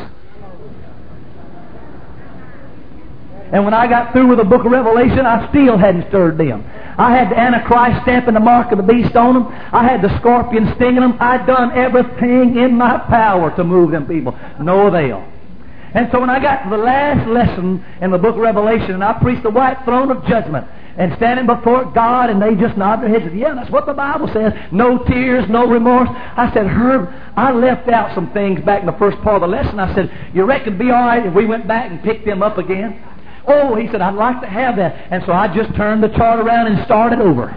And when I got through with the book of Revelation, I still hadn't stirred them. I had the Antichrist stamp and the mark of the beast on them. I had the scorpion stinging them. I'd done everything in my power to move them people. No avail. And so when I got to the last lesson in the book of Revelation, and I preached the white throne of judgment, and standing before God, and they just nodded their heads and said, yeah, that's what the Bible says. No tears, no remorse. I said, Herb, I left out some things back in the first part of the lesson. I said, you reckon it'd be all right if we went back and picked them up again? Oh, he said, I'd like to have that. And so I just turned the chart around and started over.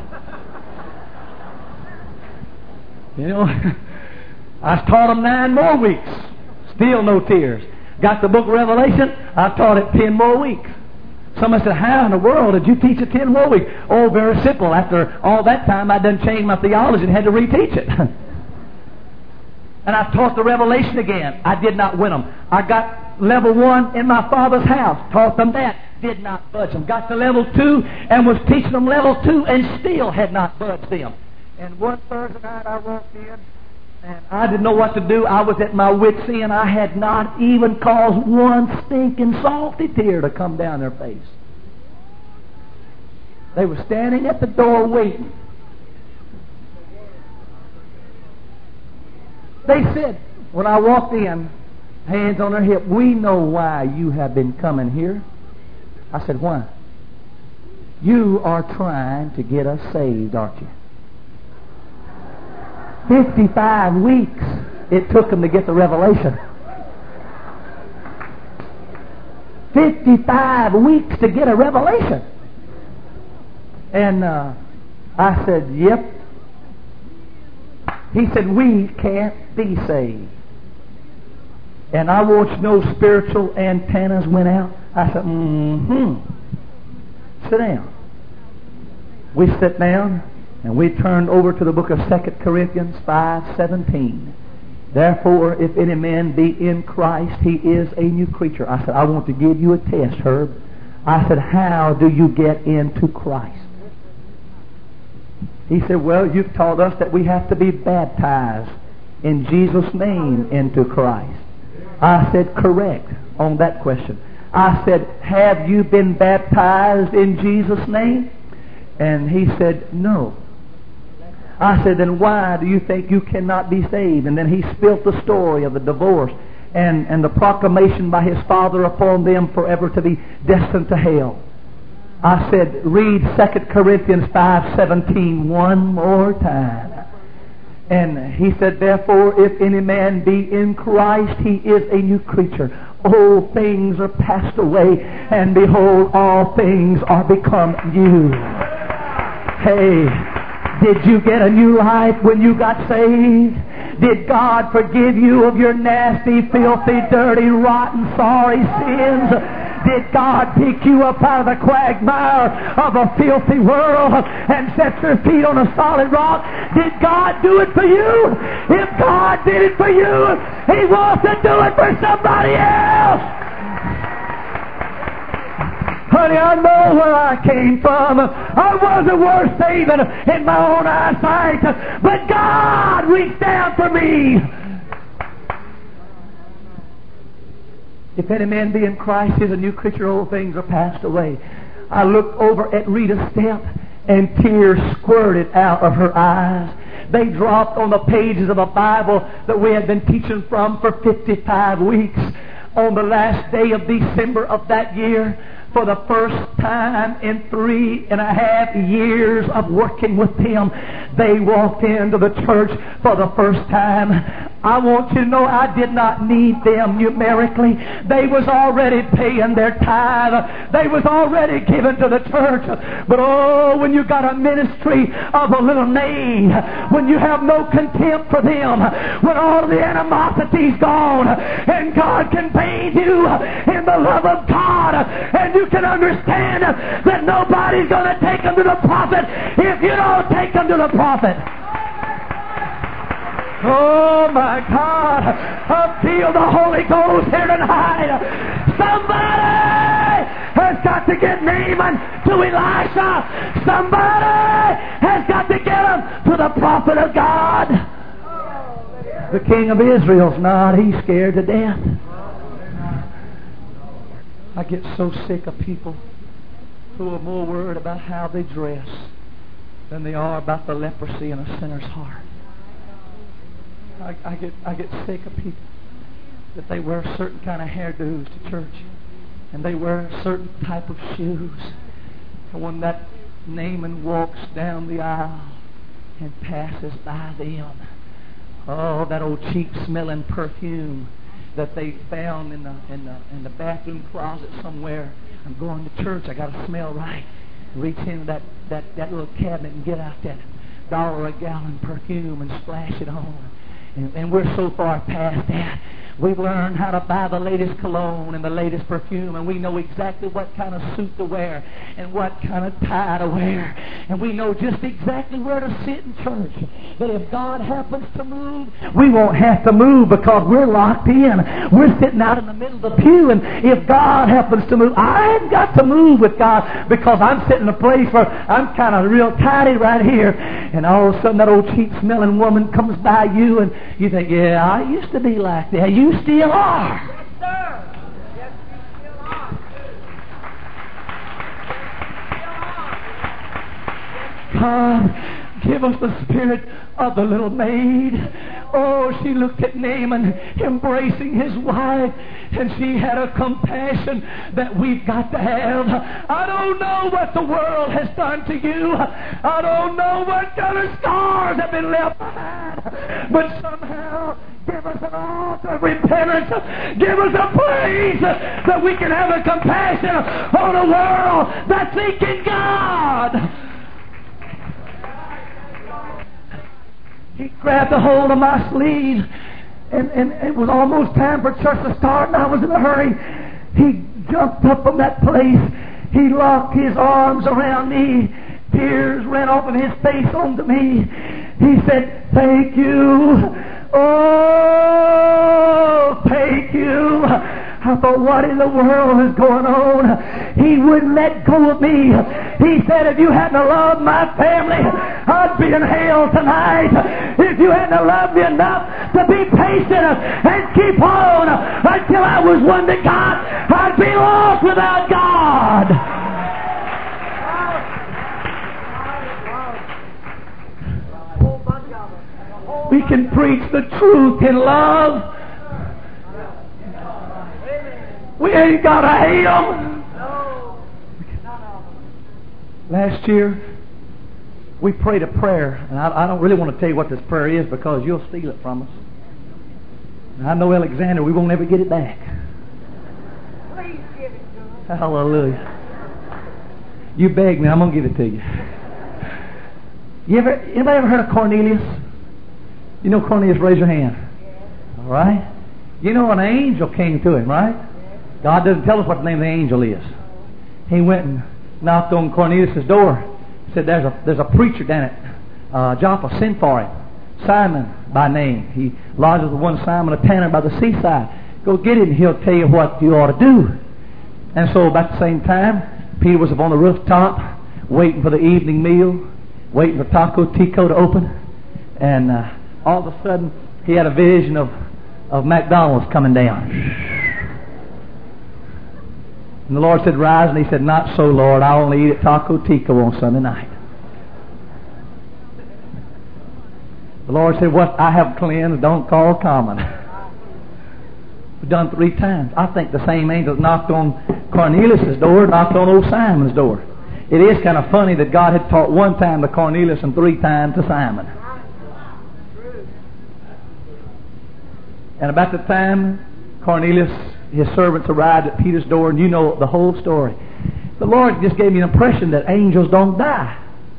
You know, I taught them 9 more weeks. Still no tears. Got the book of Revelation, I taught it 10 more weeks. Somebody said, how in the world did you teach it 10 more weeks? Oh, very simple. After all that time, I done changed my theology and had to reteach it. And I taught the Revelation again. I did not win them. I got level 1 in my father's house. Taught them that. did not budge them. Got to level 2 and was teaching them level 2 and still had not budged them. And one Thursday night I walked in and I didn't know what to do. I was at my wit's end. I had not even caused one stinking salty tear to come down their face. They were standing at the door waiting. They said, when I walked in, hands on their hip, "We know why you have been coming here." I said, "Why?" "You are trying to get us saved, aren't you?" 55 weeks it took them to get the revelation. 55 weeks to get a revelation. And I said, "Yep." He said, "We can't be saved." And I watched no spiritual antennas went out. I said, "Sit down." We sat down and we turned over to the book of 2 Corinthians 5:17. "Therefore, if any man be in Christ, he is a new creature." I said, "I want to give you a test, Herb." I said, "How do you get into Christ?" He said, "Well, you've taught us that we have to be baptized in Jesus' name into Christ." I said, "Correct on that question." I said, "Have you been baptized in Jesus' name?" And he said, "No." I said, "Then why do you think you cannot be saved?" And then he spilt the story of the divorce and the proclamation by his father upon them forever to be destined to hell. I said, "Read 2 Corinthians 5:17 one more time." And he said, "Therefore, if any man be in Christ, he is a new creature. Old things are passed away, and behold, all things are become new." Hey, did you get a new life when you got saved? Did God forgive you of your nasty, filthy, dirty, rotten, sorry sins? Did God pick you up out of the quagmire of a filthy world and set your feet on a solid rock? Did God do it for you? If God did it for you, He wants to do it for somebody else. Honey, I know where I came from. I wasn't worth saving in my own eyesight, but God reached down for me. If any man be in Christ, he is a new creature. Old things are passed away. I looked over at Rita's step, and tears squirted out of her eyes. They dropped on the pages of a Bible that we had been teaching from for 55 weeks. On the last day of December of that year, for the first time in 3.5 years of working with them, they walked into the church for the first time. I want you to know I did not need them numerically. They was already paying their tithe. They was already given to the church. But oh, when you got a ministry of a little name, when you have no contempt for them, when all the animosity's gone, and God can bathe you in the love of God, and you can understand that nobody's going to take them to the prophet if you don't take them to the prophet. Oh my God, I feel the Holy Ghost here tonight. Somebody has got to get Naaman to Elisha. Somebody has got to get him to the prophet of God. The king of Israel's not. He's scared to death. I get so sick of people who are more worried about how they dress than they are about the leprosy in a sinner's heart. I get sick of people that they wear certain kind of hairdos to church, and they wear a certain type of shoes. And when that Naaman walks down the aisle and passes by them, oh, that old cheap-smelling perfume that they found in the bathroom closet somewhere. I'm going to church. I got to smell right. Reach into that little cabinet and get out that $1 a gallon perfume and splash it on. And we're so far past that. We've learned how to buy the latest cologne and the latest perfume, and we know exactly what kind of suit to wear and what kind of tie to wear. And we know just exactly where to sit in church. But if God happens to move, we won't have to move because we're locked in. We're sitting out in the middle of the pew, and if God happens to move, I ain't got to move with God because I'm sitting in a place where I'm kind of real tidy right here. And all of a sudden that old cheap-smelling woman comes by you, and you think, yeah, I used to be like that. You still are. Yes, sir. Yes, you still are. God, give us the spirit of the little maid. Oh, she looked at Naaman embracing his wife, and she had a compassion that we've got to have. I don't know what the world has done to you. I don't know what kind of scars have been left behind. But somehow, give us an altar of repentance. Give us a place that we can have a compassion on a world that's seeking God. He grabbed a hold of my sleeve, and it was almost time for church to start, and I was in a hurry. He jumped up from that place. He locked his arms around me. Tears ran off of his face onto me. He said, "Thank you. Oh, thank you." I thought, what in the world is going on? He wouldn't let go of me. He said, if you hadn't loved my family, I'd be in hell tonight. If you hadn't loved me enough to be patient and keep on until I was one to God, I'd be lost without God. We can preach the truth in love. We ain't got to hate them. Last year, we prayed a prayer, and I don't really want to tell you what this prayer is because you'll steal it from us. And I know, Alexander, we won't ever get it back. Please give it to us. Hallelujah. You beg me, I'm going to give it to you. Anybody ever heard of Cornelius? You know Cornelius? Raise your hand. All right. You know an angel came to him, right? God doesn't tell us what the name of the angel is. He went and knocked on Cornelius' door. Said, there's a preacher down at Joppa. Send for him. Simon by name. He lodges with one Simon, a tanner by the seaside. Go get him. He'll tell you what you ought to do. And so about the same time, Peter was up on the rooftop waiting for the evening meal, waiting for Taco Tico to open. And all of a sudden, he had a vision of McDonald's coming down. And the Lord said, rise. And he said, not so, Lord. I only eat at Taco Tico on Sunday night. The Lord said, what I have cleansed, don't call common. We've done 3 times. I think the same angel that knocked on Cornelius' door knocked on old Simon's door. It is kind of funny that God had taught 1 time to Cornelius and 3 times to Simon. And about the time Cornelius, his servants, arrived at Peter's door, and you know the whole story. The Lord just gave me an impression that angels don't die.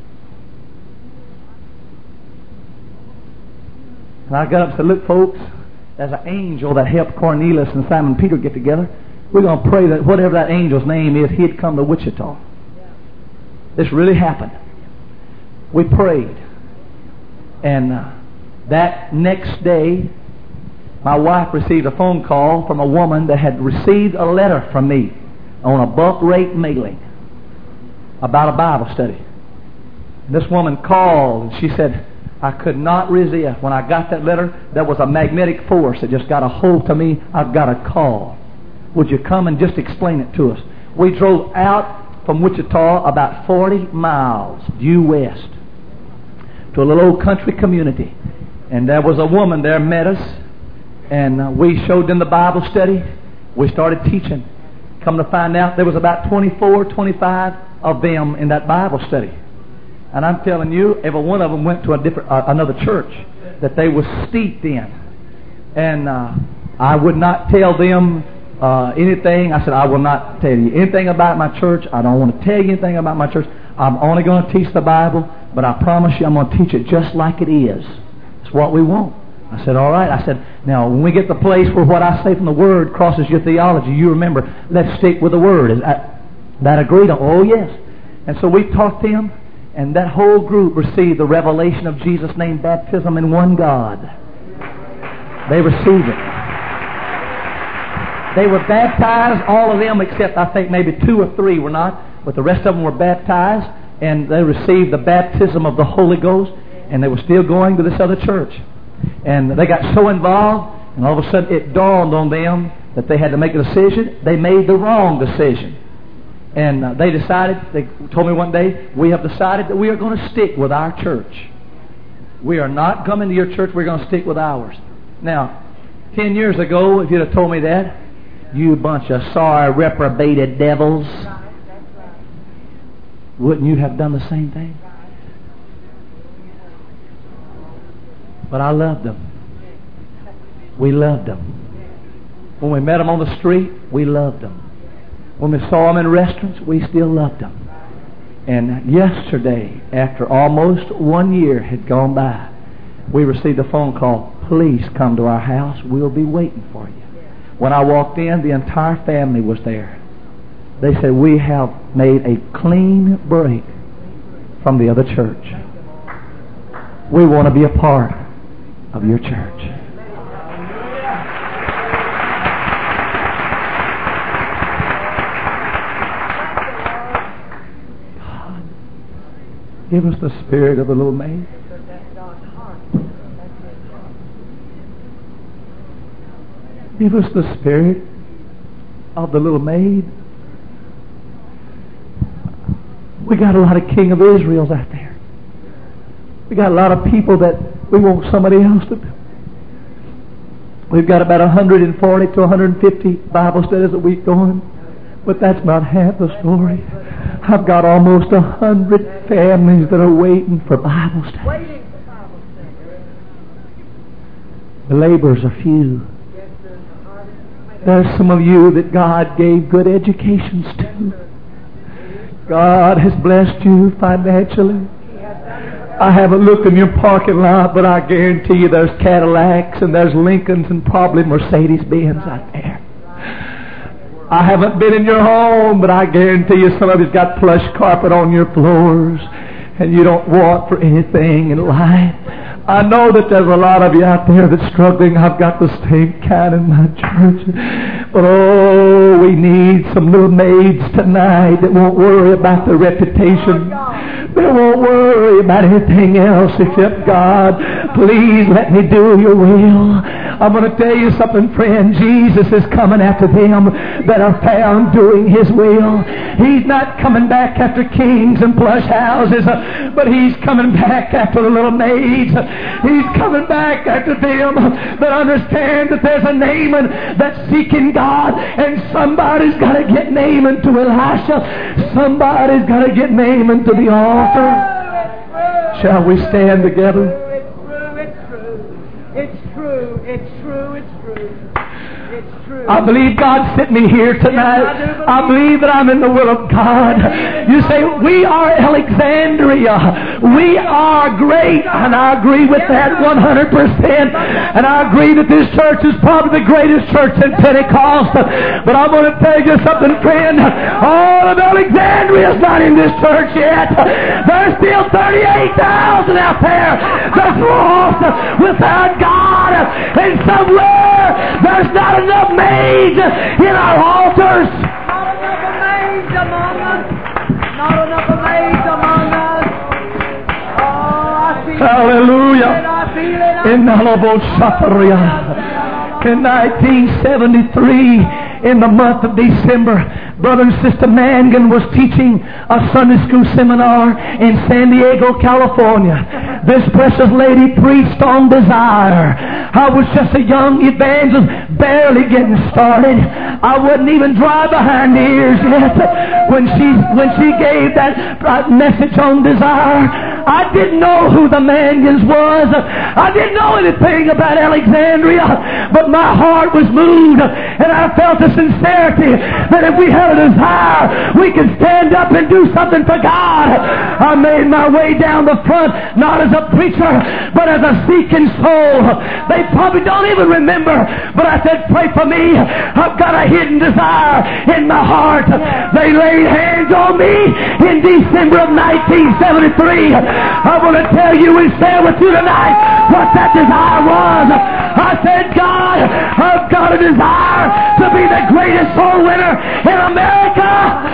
And I got up and said, look, folks, there's an angel that helped Cornelius and Simon Peter get together. We're going to pray that whatever that angel's name is, he'd come to Wichita. This really happened. We prayed. And that next day, my wife received a phone call from a woman that had received a letter from me on a bulk rate mailing about a Bible study. And this woman called and she said, I could not resist. When I got that letter, there was a magnetic force that just got a hold to me. I've got a call. Would you come and just explain it to us? We drove out from Wichita about 40 miles due west to a little old country community. And there was a woman there met us. And we showed them the Bible study. We started teaching. Come to find out, there was about 24, 25 of them in that Bible study. And I'm telling you, every one of them went to another church that they were steeped in. And I would not tell them anything. I said, I will not tell you anything about my church. I don't want to tell you anything about my church. I'm only going to teach the Bible, but I promise you I'm going to teach it just like it is. It's what we want. I said, all right. I said, now, when we get to the place where what I say from the Word crosses your theology, you remember, let's stick with the Word. Is that agreed on? Oh, yes. And so we talked to him, and that whole group received the revelation of Jesus' name, baptism in one God. They received it. They were baptized, all of them, except I think maybe 2 or 3 were not, but the rest of them were baptized, and they received the baptism of the Holy Ghost, and they were still going to this other church. And they got so involved, and all of a sudden it dawned on them that they had to make a decision. They made the wrong decision. And they decided, they told me one day, we have decided that we are going to stick with our church. We are not coming to your church, we're going to stick with ours. Now, 10 years ago, if you'd have told me that, you bunch of sorry, reprobated devils, wouldn't you have done the same thing? But I loved them. We loved them. When we met them on the street, we loved them. When we saw them in restaurants, we still loved them. And yesterday, after almost 1 year had gone by, we received a phone call, please come to our house, we'll be waiting for you. When I walked in, the entire family was there. They said, we have made a clean break from the other church. We want to be a part of your church. God, give us the spirit of the little maid. Give us the spirit of the little maid. We got a lot of king of Israels out there. We got a lot of people that we want somebody else to do. We've got about 140 to 150 Bible studies a week going, but that's not half the story. I've got almost 100 families that are waiting for Bible study. The laborers are few. There's some of you that God gave good educations to. God has blessed you financially. I haven't looked in your parking lot, but I guarantee you there's Cadillacs and there's Lincolns and probably Mercedes-Benz out there. I haven't been in your home, but I guarantee you some of you's got plush carpet on your floors and you don't want for anything in life. I know that there's a lot of you out there that's struggling. I've got the same kind in my church. But oh, we need some little maids tonight that won't worry about their reputation. They won't worry about anything else except God. Please let me do your will. I'm going to tell you something, friend. Jesus is coming after them that are found doing His will. He's not coming back after kings and plush houses, but He's coming back after the little maids. He's coming back after them that understand that there's a Naaman that's seeking God, and somebody's got to get Naaman to Elisha. Somebody's got to get Naaman to the altar. Shall we stand together? It's true. It's true. It's true. It's true. I believe God sent me here tonight. I believe that I'm in the will of God. You say, we are Alexandria. We are great. And I agree with that 100%. And I agree that this church is probably the greatest church in Pentecost. But I'm going to tell you something, friend. All of Alexandria is not in this church yet. There's still 38,000 out there that's lost without God. And somewhere there's not enough maids in our altars. Not enough maids among us. Not enough maids among us. Oh, I feel Hallelujah. it. I feel it. In 1973, in the month of December, Brother and Sister Mangan was teaching a Sunday school seminar in San Diego, California. This precious lady preached on desire. I was just a young evangelist, barely getting started. I wasn't even dry behind the ears yet when she gave that message on desire. I didn't know who the Manions was. I didn't know anything about Alexandria, but my heart was moved, and I felt the sincerity that if we had a desire, we could stand up and do something for God. I made my way down the front, not as a preacher, but as a seeking soul. They probably don't even remember, but I said, pray for me. I've got a hidden desire in my heart. They laid hands on me in December of 1973. I want to tell you and share with you tonight what that desire was. I said, God, I've got a desire to be the greatest soul winner in America.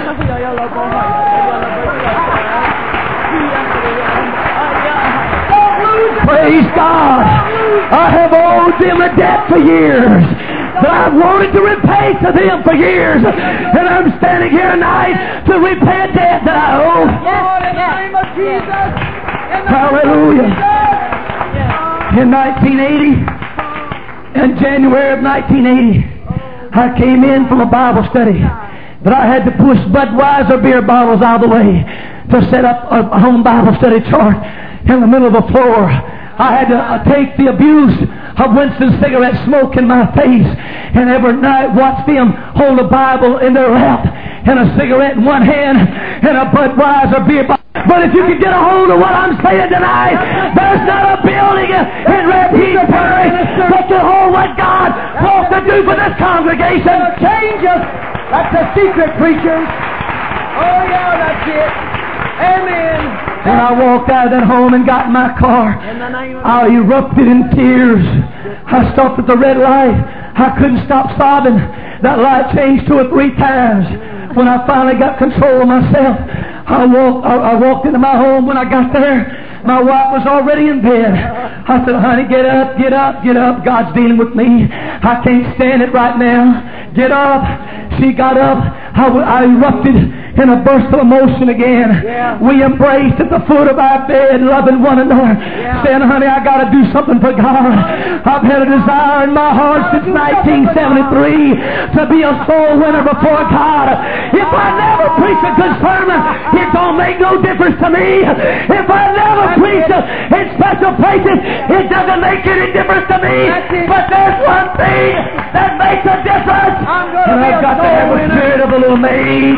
Praise God. I have owed them a debt for years that I've wanted to repay to them for years. And I'm standing here tonight to repay a debt that I owe. In the name of Jesus. Hallelujah. In 1980, in January of 1980, I came in from a Bible study that I had to push Budweiser beer bottles out of the way to set up a home Bible study chart in the middle of the floor. I had to take the abuse of Winston cigarette smoke in my face, and every night watch them hold a Bible in their lap and a cigarette in one hand and a Budweiser beer bottle. But if you can get a hold of what I'm saying tonight, there's not a building in Rapide Parish that can hold what God wants to do for this congregation. Change us. That's the secret, preachers. Oh, yeah, that's it. Amen. When I walked out of that home and got in my car, I erupted in tears. I stopped at the red light. I couldn't stop sobbing. That light changed 2 or 3 times. When I finally got control of myself, I walked into my home. When I got there, my wife was already in bed. I said, honey, get up, get up, get up. God's dealing with me. I can't stand it right now. Get up. She got up. I erupted in a burst of emotion again. We embraced at the foot of our bed, loving one another, saying, honey, I got to do something for God. I've had a desire in my heart since 1973 to be a soul winner before God. If I never preach a good sermon, it don't make no difference to me. If I never preach in special places, it doesn't make any difference to me. But there's one thing that makes a difference, and I've got to have the spirit of a little maid.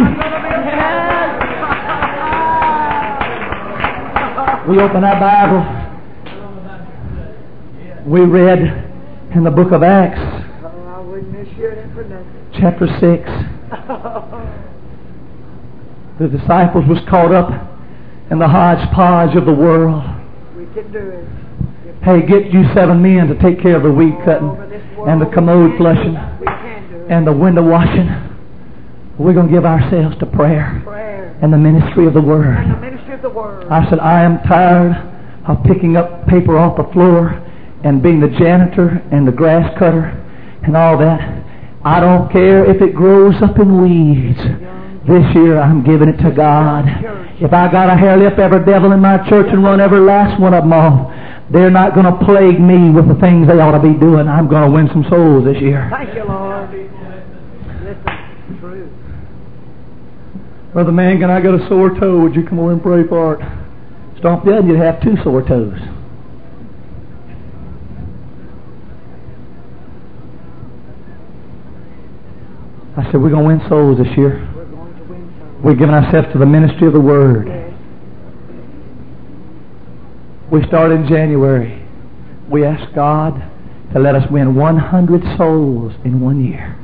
We opened our Bible. We read in the book of Acts, chapter 6. The disciples was caught up in the hodgepodge of the world. We can do it. Hey, get you 7 men to take care of the weed cutting and the commode flushing We can do it. and the window washing. We're going to give ourselves to prayer and the ministry of the Word. And the ministry of the Word. I said, I am tired of picking up paper off the floor and being the janitor and the grass cutter and all that. I don't care if it grows up in weeds. This year I'm giving it to God. If I got to hair lip every devil in my church and run every last one of them off, they're not going to plague me with the things they ought to be doing. I'm going to win some souls this year. Thank you, Lord. Listen, true. Brother Man, can I get a sore toe? Would you come over and pray for it? Stomp the other, you'd have 2 sore toes. I said, we're going to win souls this year. We're going to win some. We're giving ourselves to the ministry of the Word. Yes. We started in January. We asked God to let us win 100 souls in 1 year.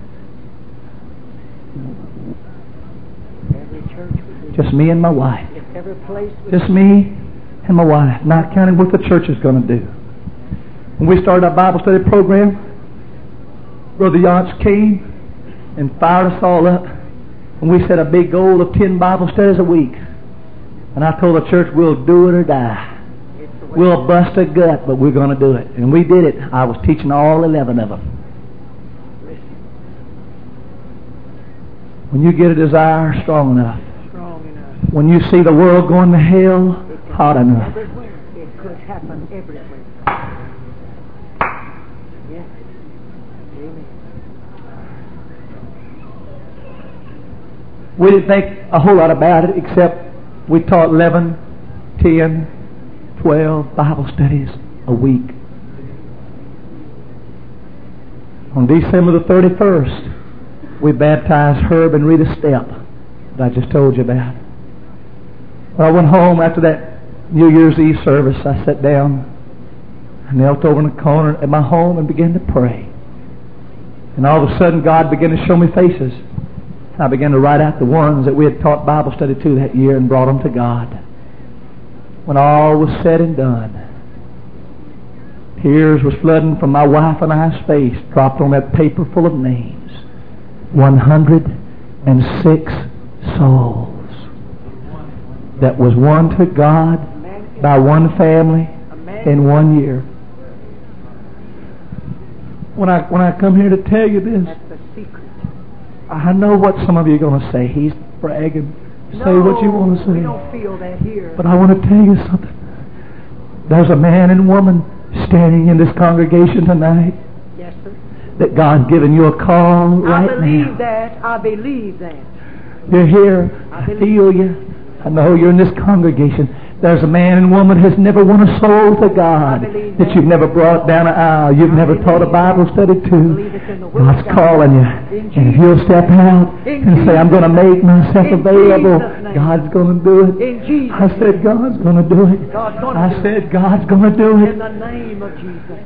Every church would be. Just me and my wife. Every place would Just me and my wife, not counting what the church is going to do. When we started our Bible study program, Brother Yance came and fired us all up. And we set a big goal of 10 Bible studies a week. And I told the church, we'll do it or die. We'll bust a gut, but we're going to do it. And we did it. I was teaching all 11 of them. When you get a desire strong enough, when you see the world going to hell hot enough, everywhere. It could happen everywhere. Yes. Amen. we didn't think a whole lot about it, except we taught 11 10, 12 Bible studies a week. On December the 31st, we baptized Herb and Rita Stepp that I just told you about. When I went home after that New Year's Eve service, I sat down, I knelt over in the corner at my home and began to pray. And all of a sudden, God began to show me faces. I began to write out the ones that we had taught Bible study to that year and brought them to God. When all was said and done, tears was flooding from my wife and I's face, dropped on that paper full of names. 106 souls that was won to God by one family in 1 year. When I come here to tell you this, That's the secret. I know what some of you are going to say. He's bragging. Say what you want to say. We don't feel that here. But I want to tell you something. There's a man and woman standing in this congregation tonight Yes, sir. that God's given you a call right I believe now. that. I believe that. You're here. I feel you. I know you're in this congregation. There's a man and woman has never won a soul to God, that you've never brought down an aisle, you've never taught a Bible study to. God's calling you. And if you'll step out and say, I'm going to make myself available, God's going to do it. I said, God's going to do it. I said, God's going to do In it. the name of Jesus.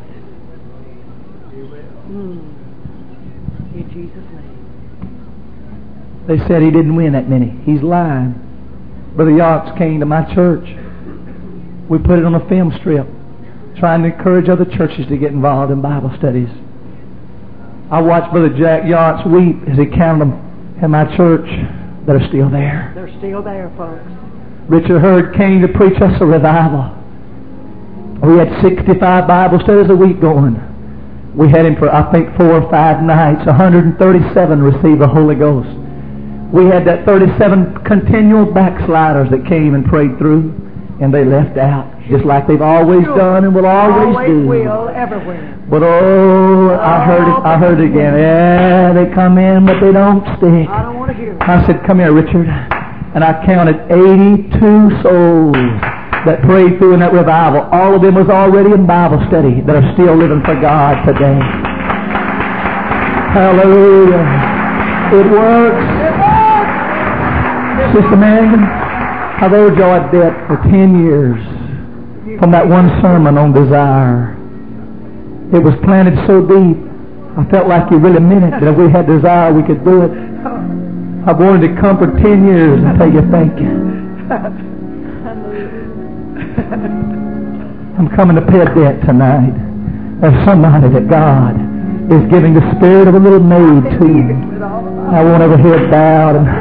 In Jesus' name. They said he didn't win that many. He's lying. Brother Yachts came to my church. We put it on a film strip, trying to encourage other churches to get involved in Bible studies. I watched Brother Jack Yachts weep as he counted them in my church that are still there. They're still there, folks. Richard Hurd came to preach us a revival. We had 65 Bible studies a week going. We had him for, I think, 4 or 5 nights. 137 received the Holy Ghost. We had that 37 continual backsliders that came and prayed through, and they left out, just like they've always done and will always do. Will, everywhere. But oh, I heard it again. Yeah, they come in, but they don't stick. I don't want to hear it. I said, come here, Richard. And I counted 82 souls that prayed through in that revival. All of them was already in Bible study that are still living for God today. Hallelujah. It works. Sister Marion, I've owed y'all a debt for 10 years from that one sermon on desire. It was planted so deep, I felt like you really meant it, that if we had desire, we could do it. I've wanted to come for 10 years and tell you thank you. I'm coming to pay a debt tonight. There's somebody that God is giving the spirit of a little maid to. I won't ever hear it bowed and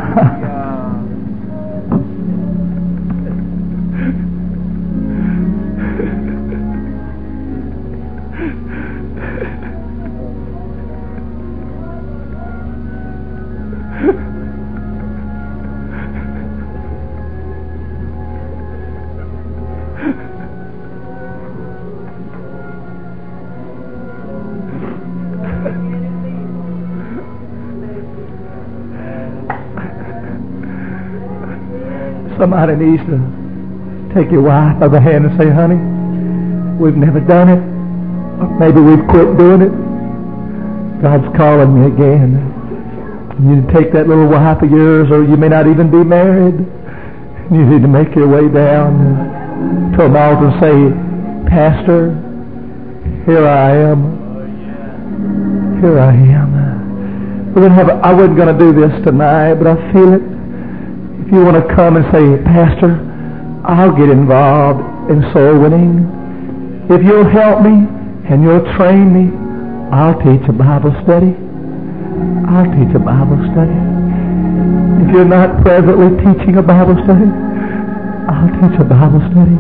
somebody needs to take your wife by the hand and say, honey, we've never done it. Or maybe we've quit doing it. God's calling me again. You need to take that little wife of yours, or you may not even be married. You need to make your way down to an altar and say, Pastor, here I am. Here I am. I wasn't going to do this tonight, but I feel it. If you want to come and say, Pastor, I'll get involved in soul winning. If you'll help me and you'll train me, I'll teach a Bible study. I'll teach a Bible study. If you're not presently teaching a Bible study, I'll teach a Bible study.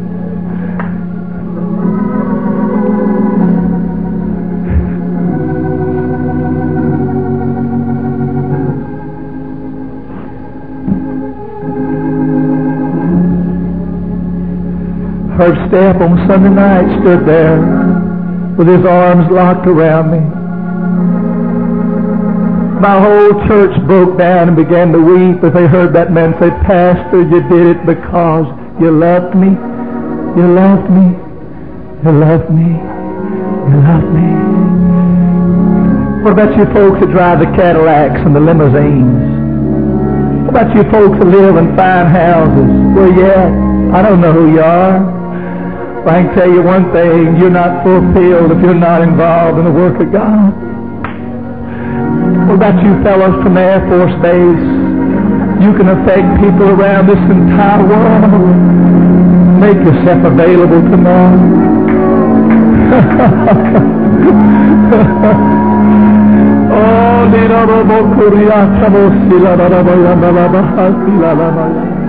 Herb Stepp on Sunday night stood there with his arms locked around me. My whole church broke down and began to weep as they heard that man say, Pastor, you did it because You loved me. You loved me. You loved me. You loved me. What about you folks that drive the Cadillacs and the limousines? What about you folks that live in fine houses? Where you at? I don't know who you are. But I can tell you one thing, you're not fulfilled if you're not involved in the work of God. What about you fellows from the Air Force Base? You can affect people around this entire world. Make yourself available tomorrow. Oh,